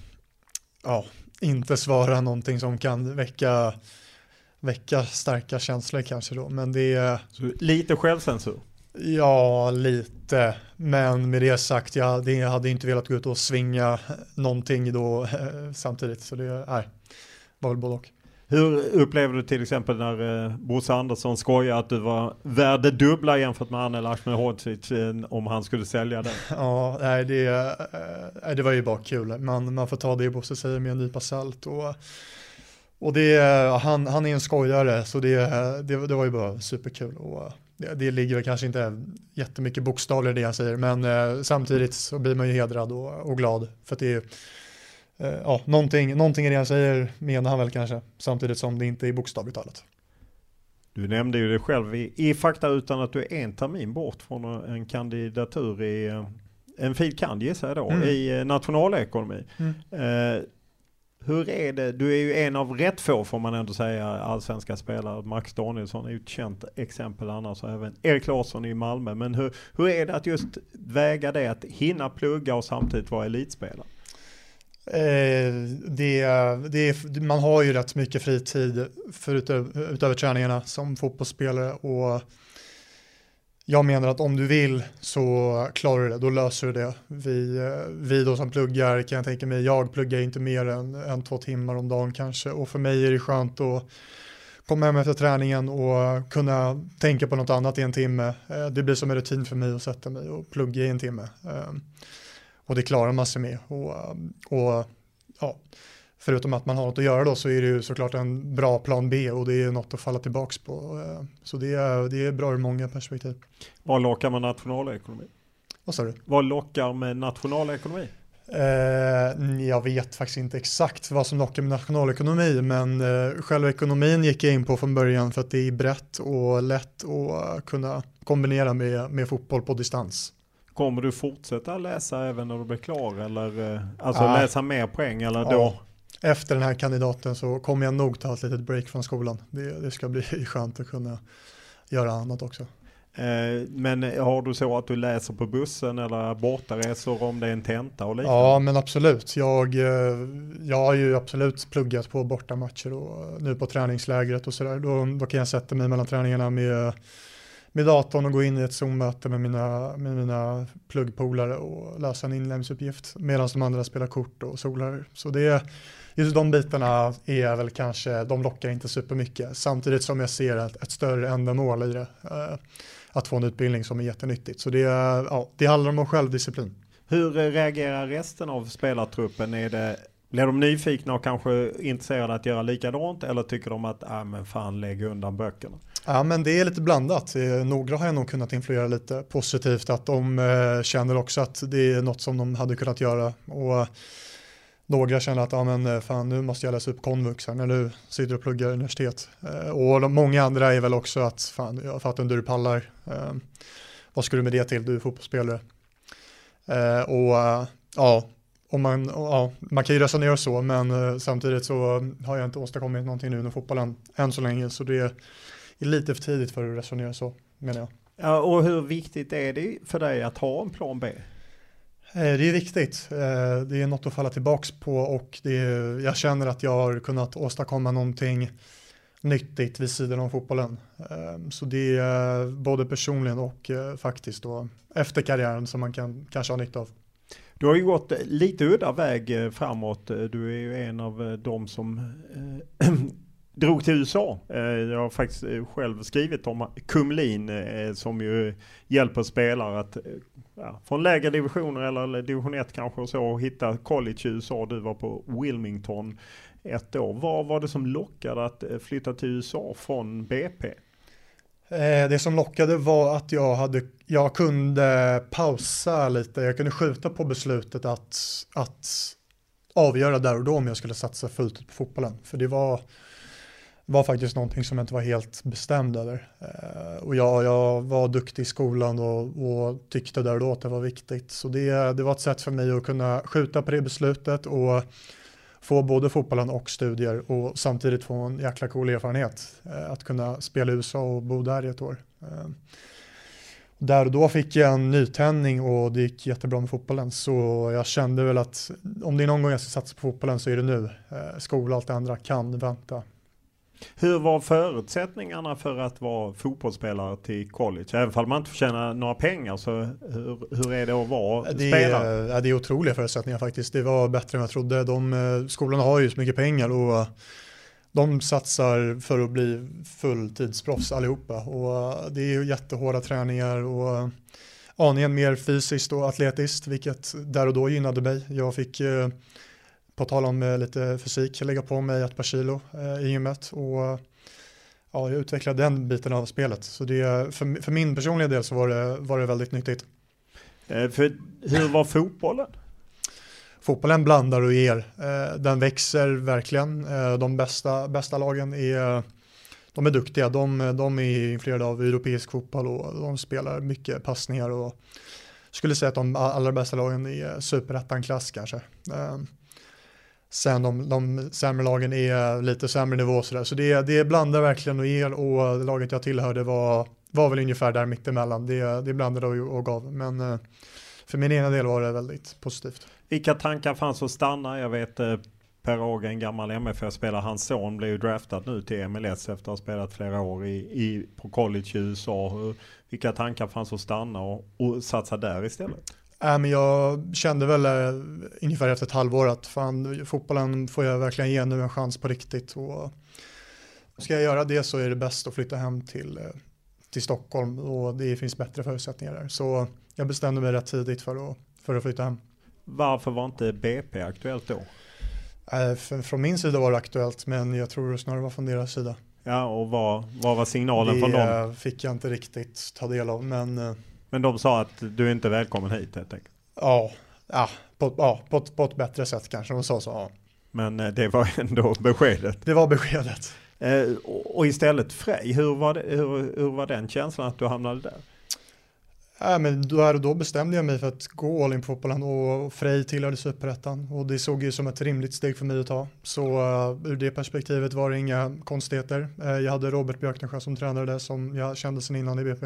inte svara någonting som kan väcka starka känslor kanske då, men det är... Så lite självcensur? Ja, lite, men med det sagt, jag hade inte velat gå ut och svinga någonting då samtidigt, så det var väl både och. Hur upplevde du till exempel när Bosse Andersson skojade att du var värd det dubbla jämfört med Anel Ahmedhodzic om han skulle sälja den? Ja, det var ju bara kul. Man får ta det Bosse säger med en nypa salt, och han är en skojare, så det var ju bara superkul, och det ligger väl kanske inte jättemycket bokstavligt i det han säger, men samtidigt så blir man ju hedrad och glad, för att det är någonting i det han säger menar han väl kanske, samtidigt som det inte är bokstavligt talat. Du nämnde ju det själv i fakta utan att du är en termin bort från en kandidatur i en fil-kand gissar jag då, i nationalekonomi. Hur är det? Du är ju en av rätt få, får man ändå säga, allsvenska spelare. Max Danielsson är ju ett känt exempel annars, och även Erik Larsson i Malmö. Men hur är det att just väga det, att hinna plugga och samtidigt vara elitspelare? Man har ju rätt mycket fritid utöver träningarna som fotbollsspelare, och jag menar att om du vill så klarar du det, då löser du det. Vi då som pluggar, kan jag tänka mig, jag pluggar inte mer än 2 timmar om dagen kanske, och för mig är det skönt att komma hem efter träningen och kunna tänka på något annat i en timme. Det blir som en rutin för mig att sätta mig och plugga i en timme. Och det klarar man sig med. Och förutom att man har något att göra då, så är det ju såklart en bra plan B, och det är något att falla tillbaks på. Så det är bra ur många perspektiv. Vad lockar med nationalekonomi? Vad sa du? Vad lockar med nationalekonomi? Jag vet faktiskt inte exakt vad som lockar med nationalekonomi, men själva ekonomin gick jag in på från början för att det är brett och lätt att kunna kombinera med fotboll på distans. Kommer du fortsätta läsa även när du blir klar, eller läsa mer poäng, eller då? Efter den här kandidaten så kommer jag nog ta ett litet break från skolan. Det ska bli skönt att kunna göra annat också. Men har du så att du läser på bussen eller bortaresor om det är en tenta och liknande? Ja, men absolut. Jag har ju absolut pluggat på bortamatcher och nu på träningslägret och sådär. Då kan jag sätta mig mellan träningarna med datorn och gå in i ett Zoom-möte med mina pluggpolare och lösa en inlämningsuppgift medan de andra spelar kort och solar. Så just de bitarna är väl kanske, de lockar inte supermycket, samtidigt som jag ser ett större ändamål i det, att få en utbildning som är jättenyttigt. Så det handlar om självdisciplin. Hur reagerar resten av spelartruppen? Blir de nyfikna och kanske intresserade att göra likadant, eller tycker de att men fan, lägg undan böckerna? Ja, men det är lite blandat. Några har jag nog kunnat influera lite positivt, att de känner också att det är något som de hade kunnat göra, och några känner att fan, nu måste jag läsa upp komvux när du sitter och pluggar universitet. Och många andra är väl också att fan, jag fattar inte hur du pallar. Vad ska du med det till? Du är fotbollsspelare. Man kan ju resonera så, men samtidigt så har jag inte åstadkommit någonting nu med fotbollen än så länge, så det är lite för tidigt för att resonera så, menar jag. Ja, och hur viktigt är det för dig att ha en plan B? Det är viktigt. Det är något att falla tillbaks på, och jag känner att jag har kunnat åstadkomma någonting nyttigt vid sidan av fotbollen. Så det är både personligen och faktiskt då efter karriären som man kan kanske ha nytta av. Du har ju gått lite udda väg framåt. Du är ju en av dem som drog till USA. Jag har faktiskt själv skrivit om Kumlin som ju hjälper spelare att från lägre divisioner eller division 1 kanske och så hitta college i USA. Du var på Wilmington 1 år. Vad var det som lockade att flytta till USA från BP? Det som lockade var att jag kunde pausa lite. Jag kunde skjuta på beslutet att avgöra där och då om jag skulle satsa fullt ut på fotbollen. För det var faktiskt någonting som jag inte var helt bestämd över. Och jag var duktig i skolan och tyckte där och då att det var viktigt. Så det var ett sätt för mig att kunna skjuta på det beslutet och få både fotbollen och studier och samtidigt få en jäkla cool erfarenhet. Att kunna spela i USA och bo där i ett år. Där och då fick jag en nytändning och det gick jättebra med fotbollen. Så jag kände väl att om det är någon gång jag ska satsa på fotbollen så är det nu. Skola och allt det andra kan vänta. Hur var förutsättningarna för att vara fotbollsspelare till college? Även om man inte får tjäna några pengar, så hur är det att vara spelare? Det är otroliga förutsättningar faktiskt. Det var bättre än jag trodde. Skolorna har ju så mycket pengar och de satsar för att bli fulltidsproffs allihopa. Och det är ju jättehårda träningar och aningen mer fysiskt och atletiskt, vilket där och då gynnade mig. Jag fick på tal om lite fysik lägga på mig ett par kilo i gymmet och jag utvecklade den biten av spelet. Så det, för min personliga del så var det väldigt nyttigt. Hur var fotbollen? Fotbollen blandar och ger. Den växer verkligen. De bästa lagen de är duktiga. De är influerade av europeisk fotboll och de spelar mycket passningar och skulle säga att de allra bästa lagen är superettan-klass kanske. Sen de sämre lagen är lite sämre nivå sådär. Så det blandar verkligen och ger, och laget jag tillhörde var väl ungefär där mittemellan. Det blandade och gav. Men för min ena del var det väldigt positivt. Vilka tankar fanns att stanna? Jag vet Per Åge, en gammal MFF-spelare, hans son blev ju draftad nu till MLS efter att ha spelat flera år på college i USA. Vilka tankar fanns att stanna och satsa där istället? Men jag kände väl ungefär efter ett halvår att fotbollen får jag verkligen ge nu en chans på riktigt. Och ska jag göra det så är det bäst att flytta hem till Stockholm, och det finns bättre förutsättningar där. Så jag bestämde mig rätt tidigt för att flytta hem. Varför var inte BP aktuellt då? Från min sida var det aktuellt, men jag tror snarare var från deras sida. Ja, och vad var signalen från dem? Det fick jag inte riktigt ta del av, Men de sa att du är inte välkommen hit helt enkelt? Ja, på ett bättre sätt kanske de sa så. Ja. Men det var ändå beskedet? Det var beskedet. Och istället Frej, hur var den känslan att du hamnade där? Men då bestämde jag mig för att gå all in på fotbollen, och Frej tillhörde Superettan, och det såg ju som ett rimligt steg för mig att ta. Så ur det perspektivet var det inga konstigheter. Jag hade Robert Björknesjö som tränare där, som jag kände sedan innan i BP.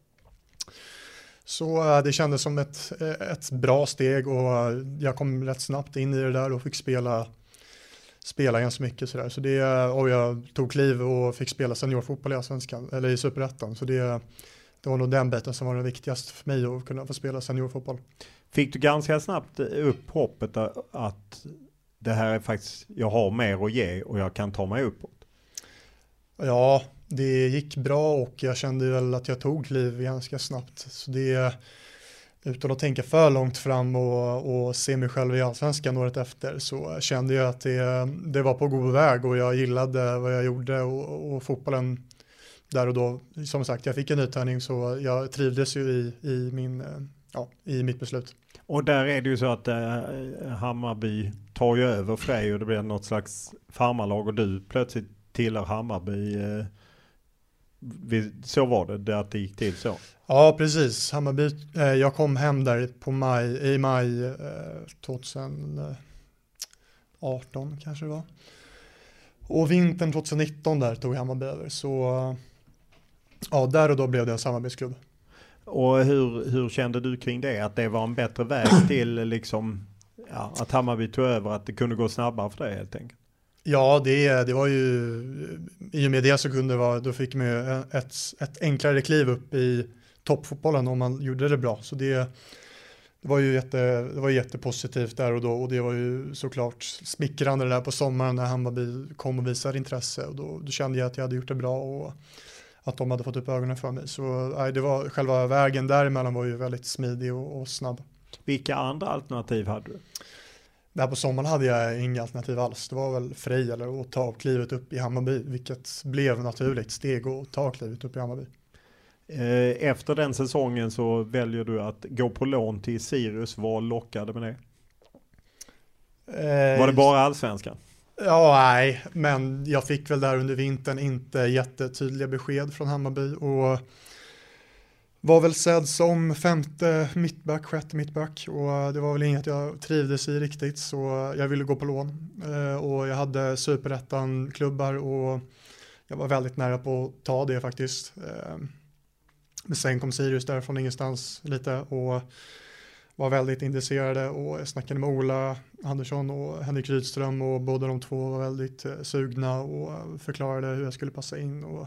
Så det kändes som ett bra steg, och jag kom rätt snabbt in i det där och fick spela ganska mycket sådär. Och jag tog kliv och fick spela seniorfotboll i Allsvenskan, eller i Superettan. Så det var nog den biten som var den viktigaste för mig, att kunna få spela seniorfotboll. Fick du ganska snabbt upp hoppet att det här är faktiskt, jag har mer att ge och jag kan ta mig uppåt? Ja, det gick bra, och jag kände väl att jag tog kliv ganska snabbt. Så utan att tänka för långt fram och se mig själv i Allsvenskan året efter, så kände jag att det var på god väg, och jag gillade vad jag gjorde och fotbollen där och då. Som sagt, jag fick en nytändning, så jag trivdes ju i mitt beslut. Och där är det ju så att Hammarby tar ju över Frej, och det blir något slags farmarlag, och du plötsligt tillhör Hammarby. Så var det att det gick till så? Ja, precis. Hammarby, jag kom hem där i maj 2018 kanske det var. Och vintern 2019 där tog Hammarby över. Så ja, där och då blev det en samarbetsklubb. Och hur kände du kring det? Att det var en bättre väg till liksom, att Hammarby tog över, att det kunde gå snabbare för dig helt enkelt? Ja, det var ju, i och med det så då fick man ju ett enklare kliv upp i toppfotbollen om man gjorde det bra. Så det var ju jättepositivt där och då, och det var ju såklart smickrande där på sommaren när Hammarby kom och visade intresse, och då kände jag att jag hade gjort det bra och att de hade fått upp ögonen för mig. Så det var, själva vägen däremellan var ju väldigt smidig och snabb. Vilka andra alternativ hade du? Där på sommaren hade jag inga alternativ alls. Det var väl Frej eller att ta klivet upp i Hammarby, vilket blev naturligt steg att ta klivet upp i Hammarby. Efter den säsongen så väljer du att gå på lån till Sirius. Vad lockade med det? Var det bara allsvenskan? Ja, nej, men jag fick väl där under vintern inte jättetydliga besked från Hammarby och var väl sedd som sjätte mittback och det var väl inget jag trivdes i riktigt, så jag ville gå på lån och jag hade superettan-klubbar och jag var väldigt nära på att ta det faktiskt. Men sen kom Sirius där från ingenstans lite och var väldigt intresserade och jag snackade med Ola Andersson och Henrik Rydström och båda de två var väldigt sugna och förklarade hur jag skulle passa in och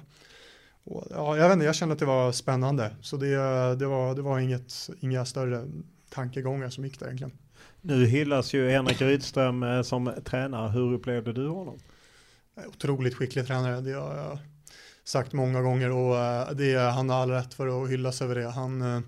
ja, jag vet inte, jag kände att det var spännande, så det var inga större tankegångar som gick där egentligen. Nu hyllas ju Henrik Rydström som tränare. Hur upplevde du honom? Otroligt skicklig tränare, det har jag sagt många gånger och han har all rätt för att hyllas över det. Han är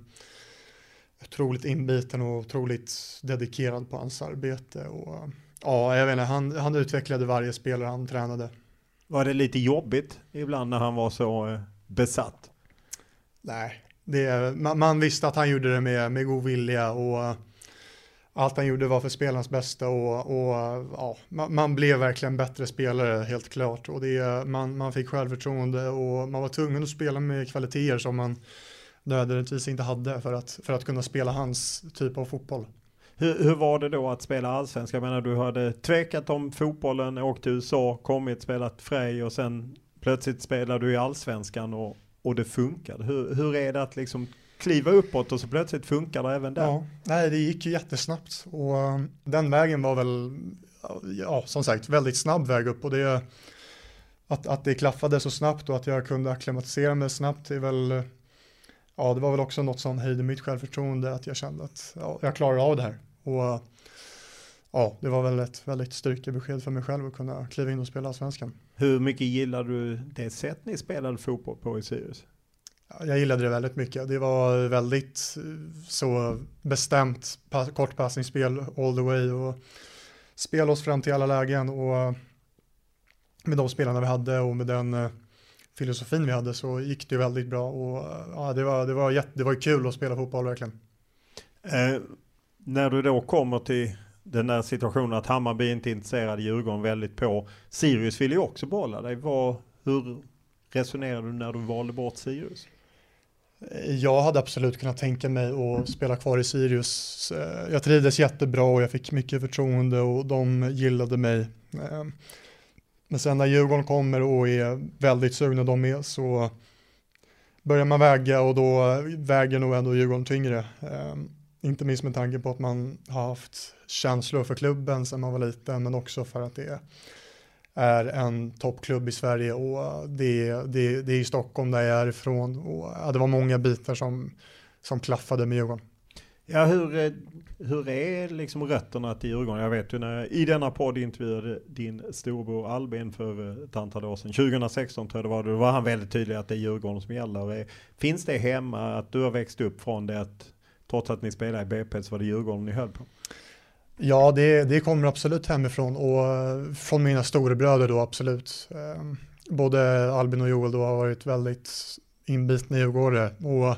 otroligt inbiten och otroligt dedikerad på hans arbete och ja, jag vet inte, han utvecklade varje spelare han tränade. Var det lite jobbigt ibland när han var så besatt? Nej, man visste att han gjorde det med god vilja och allt han gjorde var för spelarnas bästa och ja, man blev verkligen bättre spelare helt klart och man fick självförtroende och man var tvungen att spela med kvaliteter som man nödvändigtvis inte hade för att kunna spela hans typ av fotboll. Hur var det då att spela allsvenska? Jag menar, du hade tvekat om fotbollen, åkt till USA, kommit, spelat Frej och sen plötsligt spelade du i allsvenskan och det funkade. Hur är det att liksom kliva uppåt och så plötsligt funkar det även där? Ja, nej, det gick ju jättesnabbt och den vägen var väl, ja, som sagt, väldigt snabb väg upp och det att det klaffade så snabbt och att jag kunde akklimatisera mig snabbt är väl, ja, det var väl också något som höjde mitt självförtroende, att jag kände att jag klarar av det här. Och ja, det var väl ett väldigt styrkebesked för mig själv att kunna kliva in och spela allsvenskan. Hur mycket gillade du det sätt ni spelade fotboll på i Sirius? Ja, jag gillade det väldigt mycket. Det var väldigt så bestämt kortpassningsspel all the way och spela oss fram till alla lägen och med de spelarna vi hade och med den filosofin vi hade så gick det väldigt bra och ja, det var kul att spela fotboll verkligen. När du då kommer till den där situationen att Hammarby inte är intresserad, Djurgården väldigt på. Sirius vill ju också behålla dig. Hur resonerade du när du valde bort Sirius? Jag hade absolut kunnat tänka mig att spela kvar i Sirius. Jag trivdes jättebra och jag fick mycket förtroende och de gillade mig. Men sen när Djurgården kommer och är väldigt sugna de med så börjar man väga och då väger nog ändå Djurgården tyngre. Inte minst med tanke på att man har haft känslor för klubben sedan man var liten, men också för att det är en toppklubb i Sverige och det är i Stockholm där jag är ifrån och ja, det var många bitar som klaffade med Djurgården. Ja, hur är liksom rötterna till Djurgården? Jag vet ju när i denna podd intervjuade din storbror Albin för ett antal år sedan, 2016 tror jag det var han väldigt tydlig att det är Djurgården som gäller. Finns det hemma att du har växt upp från det att trots att ni spelar i BP så var det Djurgården ni höll på? Ja, det kommer absolut hemifrån och från mina storebröder då absolut. Både Albin och Joel då har varit väldigt inbitna i Djurgården och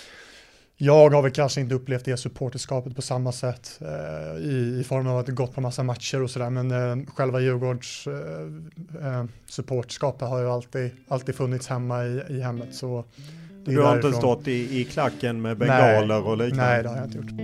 jag har väl kanske inte upplevt det supporterskapet på samma sätt i form av att det gått på massa matcher och sådär, men själva Djurgårds supporterskapet har ju alltid funnits hemma i hemmet. Så du har inte stått i klacken med bengaler och liknande? Nej, det har jag inte gjort.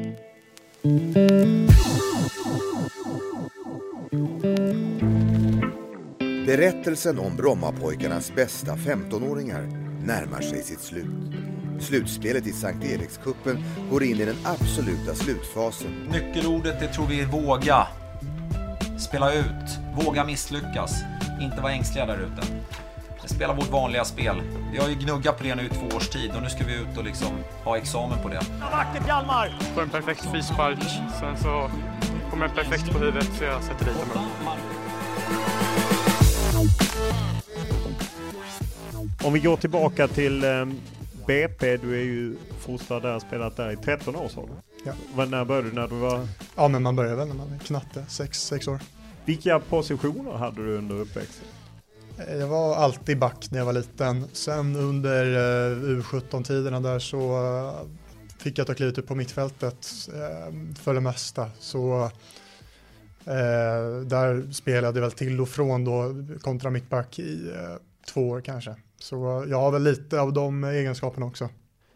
Berättelsen om Brommapojkarnas bästa 15-åringar närmar sig sitt slut. Slutspelet i Sankt Erikscupen går in i den absoluta slutfasen. Nyckelordet det tror vi är våga. Spela ut, våga misslyckas, inte vara ängsliga där ute. Spela vårt vanliga spel. Vi har ju gnuggat på det nu i 2 års tid och nu ska vi ut och liksom ha examen på det. Vackert Hjalmar! Får en perfekt frispark, sen så kommer en perfekt på huvudet så jag sätter dit den. Om vi går tillbaka till BP, du är ju fostrad där, spelat där i 13 år så. Ja. När började du? När du var... Ja, men man började väl när man är knatte, 6 år. Vilka positioner hade du under uppväxten? Jag var alltid back när jag var liten. Sen under U17-tiderna där så fick jag ta klivet upp på mittfältet för det mesta. Så där spelade jag väl till och från då kontra mittback i 2 år kanske. Så jag har väl lite av de egenskaperna också.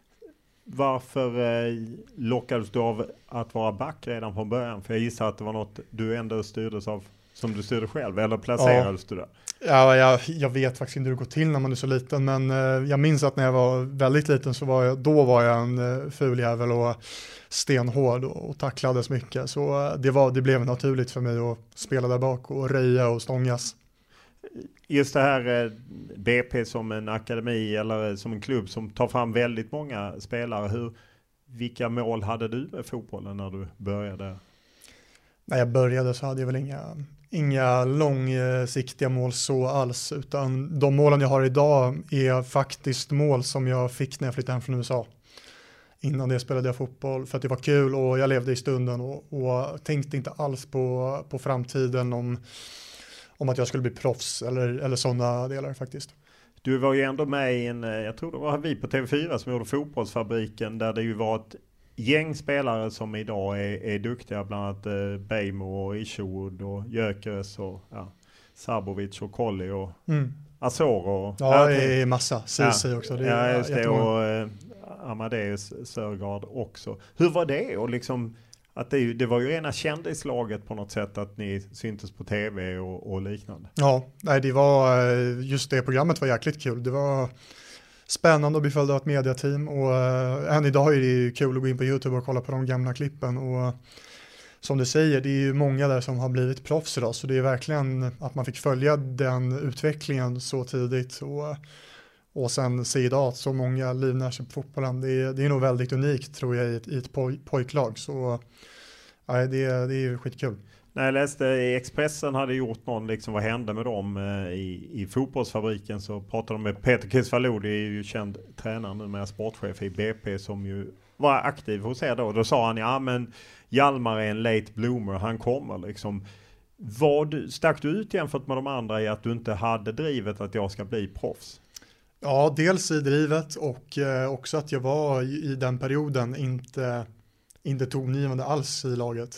Varför lockades du av att vara back redan från början? För jag gissar att det var något du ändå styrdes av som du styrde själv, eller placerades du där? Ja, jag vet faktiskt inte hur det går till när man är så liten, men jag minns att när jag var väldigt liten så var jag en ful jävel och stenhård och tacklades mycket. Så det blev naturligt för mig att spela där bak och röja och stångas. Just det här BP som en akademi eller som en klubb som tar fram väldigt många spelare. Vilka mål hade du med fotbollen när du började? När jag började så hade jag väl inga långsiktiga mål så alls, utan de målen jag har idag är faktiskt mål som jag fick när jag flyttade hem från USA. Innan det spelade jag fotboll för att det var kul och jag levde i stunden och tänkte inte alls på framtiden om att jag skulle bli proffs eller sådana delar faktiskt. Du var ju ändå med i jag tror det var vi på TV4 som gjorde Fotbollsfabriken, där det ju var ett gäng spelare som idag är duktiga, bland annat Bejmo och Isherwood och Jökeres och Sabovic och Colli och Azor. Ja, det är massa. Cici också. Det är just det, och Amadeus Sörgard också. Hur var det? Och liksom att det var ju rena kändislaget på något sätt att ni syntes på tv och liknande. Ja, nej, det var just det programmet var jäkligt kul. Det var spännande att bli följd av ett mediateam och än idag är det ju kul att gå in på YouTube och kolla på de gamla klippen och som du säger, det är ju många där som har blivit proffs idag, så det är verkligen att man fick följa den utvecklingen så tidigt och sen se idag att så många livnär sig på fotbollen. Det är nog väldigt unikt tror jag i ett pojklag, så ja, det är ju skitkul. När jag läste i Expressen hade gjort någon liksom vad hände med dem i Fotbollsfabriken, så pratade de med Peter Kisvalou, det är ju känd tränare nu med sportchef i BP som ju var aktiv hos er då. Då sa han, ja men Hjalmar är en late bloomer, han kommer liksom. Stack du ut jämfört med de andra i att du inte hade drivet att jag ska bli proffs? Ja, dels i drivet och också att jag var i den perioden inte tongivande alls i laget.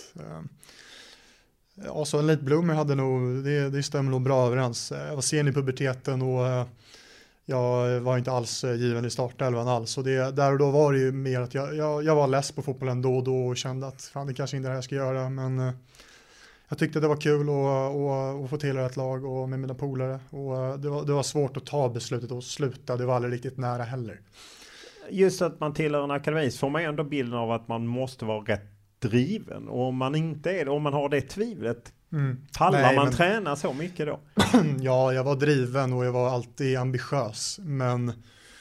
Ja, så en late bloomer hade nog, det stämmer nog bra överens. Jag var sen i puberteten och jag var inte alls given i startelvan alls. Och där och då var det ju mer att jag var less på fotbollen då och då och kände att fan, det kanske inte är det här jag ska göra. Men jag tyckte det var kul att få till ett lag och med mina polare. Och det var svårt att ta beslutet och sluta. Det var aldrig riktigt nära heller. Just att man tillhör en akademi så får man ändå bilden av att man måste vara rätt driven. Och om man inte är det, om man har det tvivlet, pallar man träna så mycket då? Ja, jag var driven och jag var alltid ambitiös. Men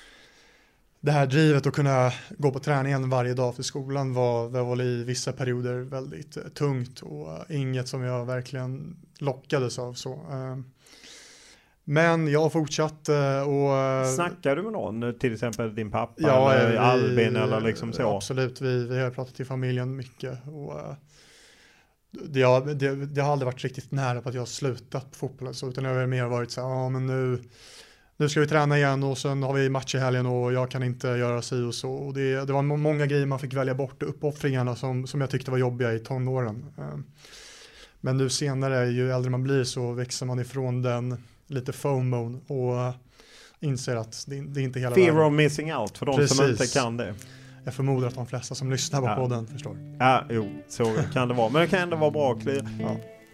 det här drivet att kunna gå på träningen varje dag för skolan var i vissa perioder väldigt tungt och inget som jag verkligen lockades av. Så. Men jag fortsatte och... Snackar du med någon? Till exempel din pappa eller Albin eller liksom så? Absolut, vi har pratat till familjen mycket. Och det har aldrig varit riktigt nära på att jag har slutat på fotbollen. Så, utan jag har mer varit så här, men nu ska vi träna igen och sen har vi match i helgen och jag kan inte göra si och så. Och det var många grejer man fick välja bort, uppoffringarna som jag tyckte var jobbiga i tonåren. Men nu senare, ju äldre man blir så växer man ifrån den lite FOMO och inser att det är inte hela Fear of missing out för de som inte kan det. Jag förmodar att de flesta som lyssnar på podden förstår. Ja, jo, så kan det vara. Men det kan ändå vara bra. Ja.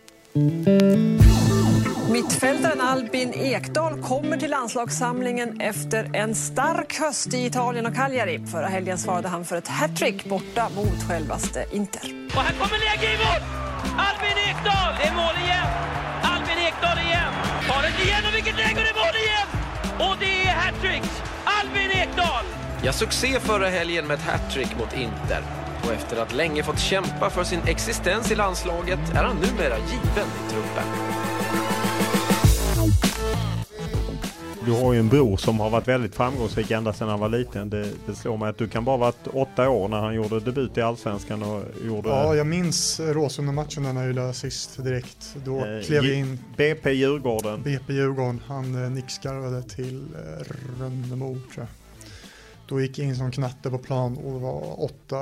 Mittfältaren Albin Ekdal kommer till landslagssamlingen efter en stark höst i Italien och Cagliari. Förra helgen svarade han för ett hattrick borta mot självaste Inter. Och här kommer läge i mål! Albin Ekdal! Det är mål igen! Albin Ekdal igen! Har det igen och vilket läge, det är mål igen! Och det är hattrick! Albin Ekdal! Ja, succé förra helgen med ett hattrick mot Inter. Och efter att länge fått kämpa för sin existens i landslaget är han numera given i truppen. Du har ju en bror som har varit väldigt framgångsrik ända sedan han var liten. Det slår mig att du kan bara varit 8 år när han gjorde debut i Allsvenskan och gjorde... Ja, jag minns Råsunda-matchen när han gjorde assist direkt. Då klev vi in... BP Djurgården. BP Djurgården. Han nickskarvade till Rönnemo, tror jag. Då gick jag in som knatte på plan och var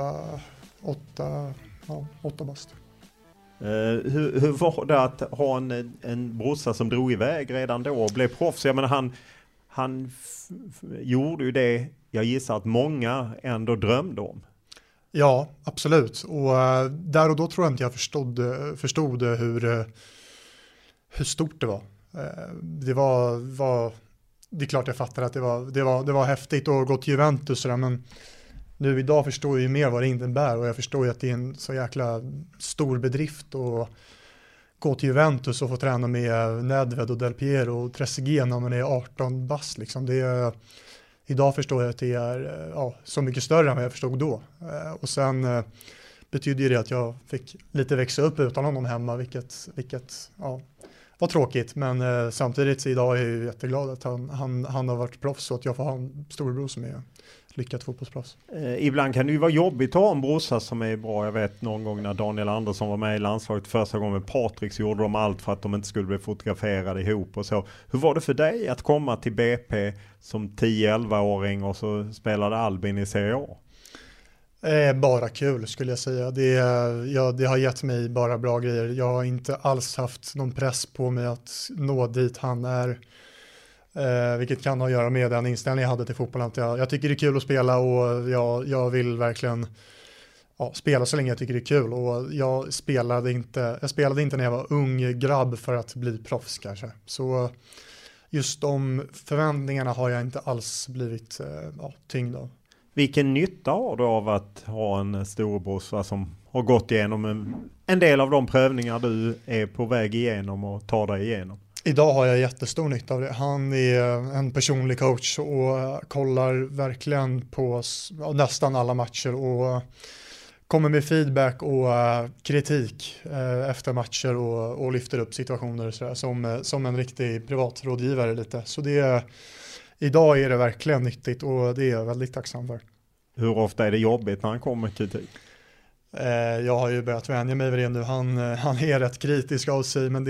8 bast. Hur var det att ha en brorsa som drog iväg redan då och blev proffs? Jag menar, han gjorde ju det jag gissar att många ändå drömde om. Ja, absolut. Och där och då tror jag inte jag förstod hur stort det var. Det är klart jag fattar att det var häftigt att gå till Juventus sådär, men nu idag förstår jag ju mer vad det innebär och jag förstår ju att det är en så jäkla stor bedrift att gå till Juventus och få träna med Nedved och Del Piero och Trezeguet när man är 18 bast liksom. Idag förstår jag att det är så mycket större än vad jag förstod då. Och sen betyder ju det att jag fick lite växa upp utan honom hemma, vilket var tråkigt, men samtidigt idag är jag ju jätteglad att han har varit proffs och att jag får ha en storebror som är lyckat fotbollsproffs. Ibland kan det ju vara jobbigt att ha en brorsa som är bra. Jag vet någon gång när Daniel Andersson var med i landslaget första gången med Patrik, så gjorde de allt för att de inte skulle bli fotograferade ihop och så. Hur var det för dig att komma till BP som 10-11-åring och så spelade Albin i Serie A? Bara kul skulle jag säga. Det har gett mig bara bra grejer. Jag har inte alls haft någon press på mig att nå dit han är. Vilket kan ha att göra med den inställning jag hade till fotbollen. Jag tycker det är kul att spela och jag vill verkligen spela så länge jag tycker det är kul. Och jag spelade inte när jag var ung grabb för att bli proffs kanske. Så just de förväntningarna har jag inte alls blivit tyngd av. Vilken nytta har du av att ha en storebror som har gått igenom en del av de prövningar du är på väg igenom och tar dig igenom? Idag har jag jättestor nytta av det. Han är en personlig coach och kollar verkligen på nästan alla matcher och kommer med feedback och kritik efter matcher och lyfter upp situationer så där, som en riktig privatrådgivare lite. Så idag är det verkligen nyttigt och det är jag väldigt tacksam för. Hur ofta är det jobbigt när han kommer med kritik? Jag har ju börjat vänja mig vid det nu. Han är rätt kritisk av sig, men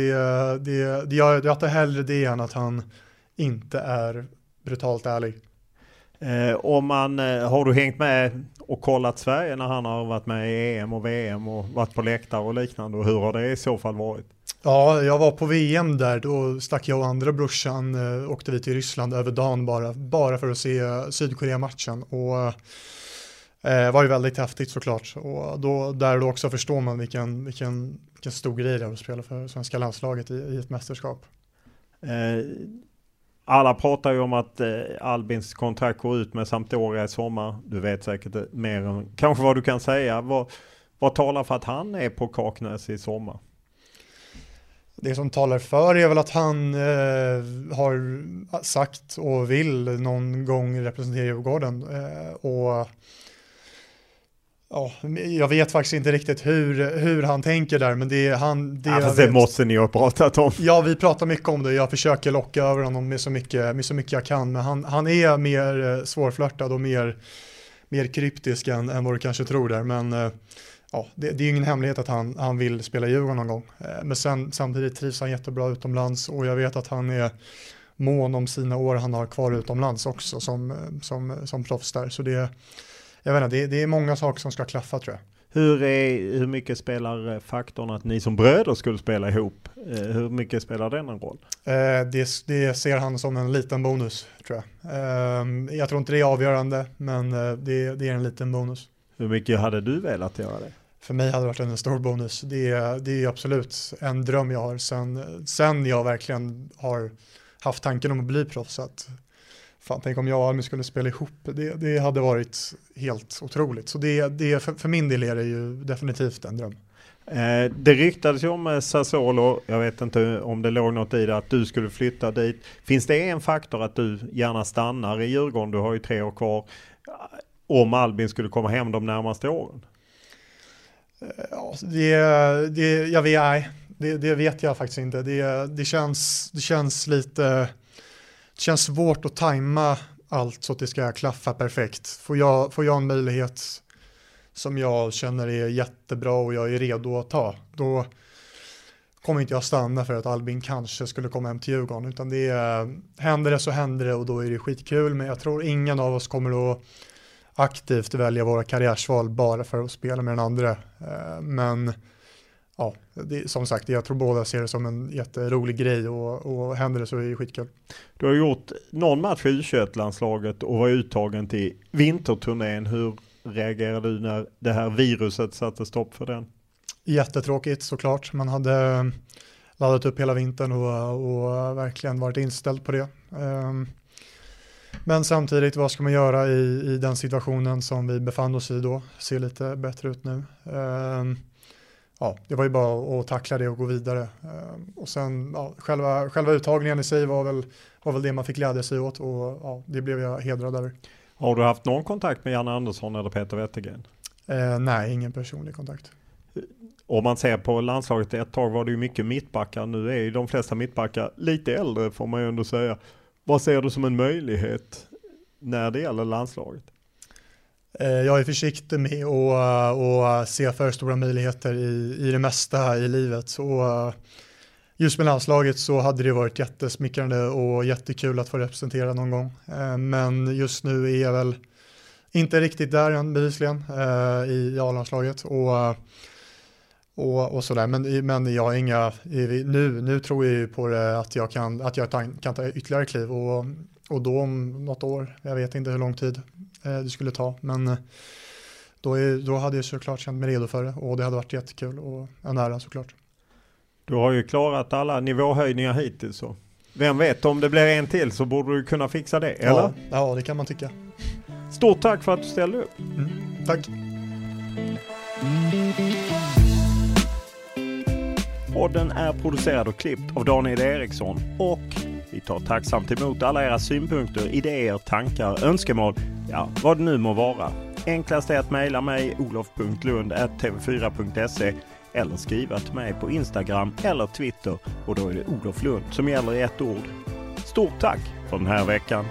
jag tar hellre det än att han inte är brutalt ärlig. Har du hängt med och kollat Sverige när han har varit med i EM och VM och varit på läktare och liknande, och hur har det i så fall varit? Ja, jag var på VM där, då stack jag och andra brorsan åkte vi till Ryssland över dagen bara för att se Sydkorea-matchen och var ju väldigt häftigt såklart, och då också förstår man vilken stor grej det är att spela för svenska landslaget i ett mästerskap. Alla pratar ju om att Albins kontrakt går ut med Sampdoria i sommar. Du vet säkert mer än kanske vad du kan säga. Vad talar för att han är på Kaknäs i sommar? Det som talar för är väl att han har sagt och vill någon gång representera Djurgården. Och jag vet faktiskt inte riktigt hur han tänker där, men det måste ni ha pratat om. Ja, vi pratar mycket om det. Jag försöker locka över honom med så mycket jag kan, men han är mer svårflörtad och mer kryptisk än vad du kanske tror där, men det är ju ingen hemlighet att han vill spela i Djurgården någon gång. Men samtidigt trivs han jättebra utomlands, och jag vet att han är mån om sina år han har kvar utomlands också som proffs där. Så jag vet inte, det är många saker som ska klaffa, tror jag. Hur mycket spelar faktorn att ni som bröder skulle spela ihop? Hur mycket spelar den en roll? Det ser han som en liten bonus, tror jag. Jag tror inte det är avgörande, men det är en liten bonus. Hur mycket hade du velat göra det? För mig hade det varit en stor bonus. Det är absolut en dröm jag har. Sen jag verkligen har haft tanken om att bli proffs. Tänk om jag och Almi skulle spela ihop. Det hade varit helt otroligt. Så för min del är det ju definitivt en dröm. Det ryktades ju om Sassuolo. Jag vet inte om det låg något i det att du skulle flytta dit. Finns det en faktor att du gärna stannar i Djurgården? Du har ju 3 år kvar. Om Albin skulle komma hem de närmaste åren? Ja, det vet jag faktiskt inte. Det känns lite känns svårt att tajma allt så att det ska klaffa perfekt. Får jag en möjlighet som jag känner är jättebra och jag är redo att ta, då kommer inte jag stanna för att Albin kanske skulle komma hem till Djurgården, utan händer det så händer det och då är det skitkul, men jag tror ingen av oss kommer att aktivt välja våra karriärsval bara för att spela med den andra. Men ja, som sagt, jag tror båda ser det som en jätterolig grej och händer det så är det skitkul. Du har gjort någon match i U21-landslaget och var uttagen till vinterturnén. Hur reagerade du när det här viruset satte stopp för den? Jättetråkigt såklart. Man hade laddat upp hela vintern och verkligen varit inställd på det. Men samtidigt, vad ska man göra i den situationen som vi befann oss i då? Ser lite bättre ut nu. Ja, det var ju bara att tackla det och gå vidare. Och sen själva uttagningen i sig var väl det man fick glädja sig åt, och ja, det blev jag hedrad över. Har du haft någon kontakt med Janne Andersson eller Peter Wettergren? Nej, ingen personlig kontakt. Om man ser på landslaget, ett tag var det ju mycket mittbackar. Nu är ju de flesta mittbackar lite äldre, får man ju ändå säga. Vad ser du som en möjlighet när det gäller landslaget? Jag är försiktig med att se för stora möjligheter i det mesta i livet. Och just med landslaget så hade det varit jättesmickrande och jättekul att få representera någon gång. Men just nu är jag väl inte riktigt där än bevisligen i A-landslaget. Och sådär, men jag har inga, nu tror jag ju på det att jag kan ta ytterligare kliv och då om något år, jag vet inte hur lång tid det skulle ta, men då hade jag såklart känt mig redo för det, och det hade varit jättekul och en ära såklart. Du har ju klarat alla nivåhöjningar hittills, så vem vet, om det blir en till så borde du kunna fixa det, eller? Ja, det kan man tycka. Stort tack för att du ställde upp. Tack. Podden är producerad och klippt av Daniel Eriksson, och vi tar tacksamt emot alla era synpunkter, idéer, tankar, önskemål, ja, vad det nu må vara. Enklast är att mejla mig olof.lund@tv4.se eller skriva till mig på Instagram eller Twitter, och då är det Olof Lund som gäller i ett ord. Stort tack för den här veckan.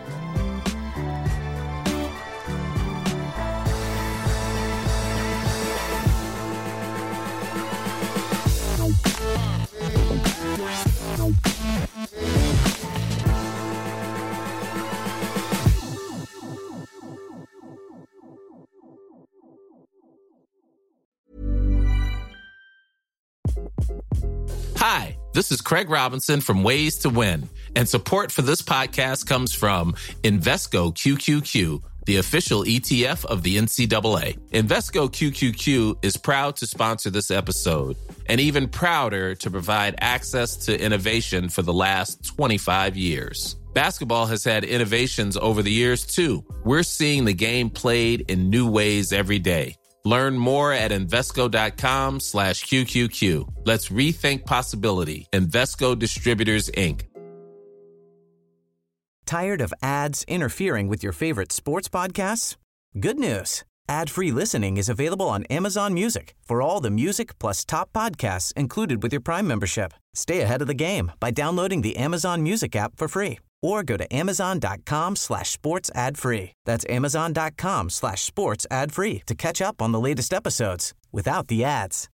Hi, this is Craig Robinson from Ways to Win, and support for this podcast comes from Invesco QQQ, the official ETF of the NCAA. Invesco QQQ is proud to sponsor this episode, and even prouder to provide access to innovation for the last 25 years. Basketball has had innovations over the years, too. We're seeing the game played in new ways every day. Learn more at Invesco.com/QQQ. Let's rethink possibility. Invesco Distributors, Inc. Tired of ads interfering with your favorite sports podcasts? Good news. Ad-free listening is available on Amazon Music for all the music plus top podcasts included with your Prime membership. Stay ahead of the game by downloading the Amazon Music app for free, or go to amazon.com/sports ad free. That's amazon.com/sports ad free to catch up on the latest episodes without the ads.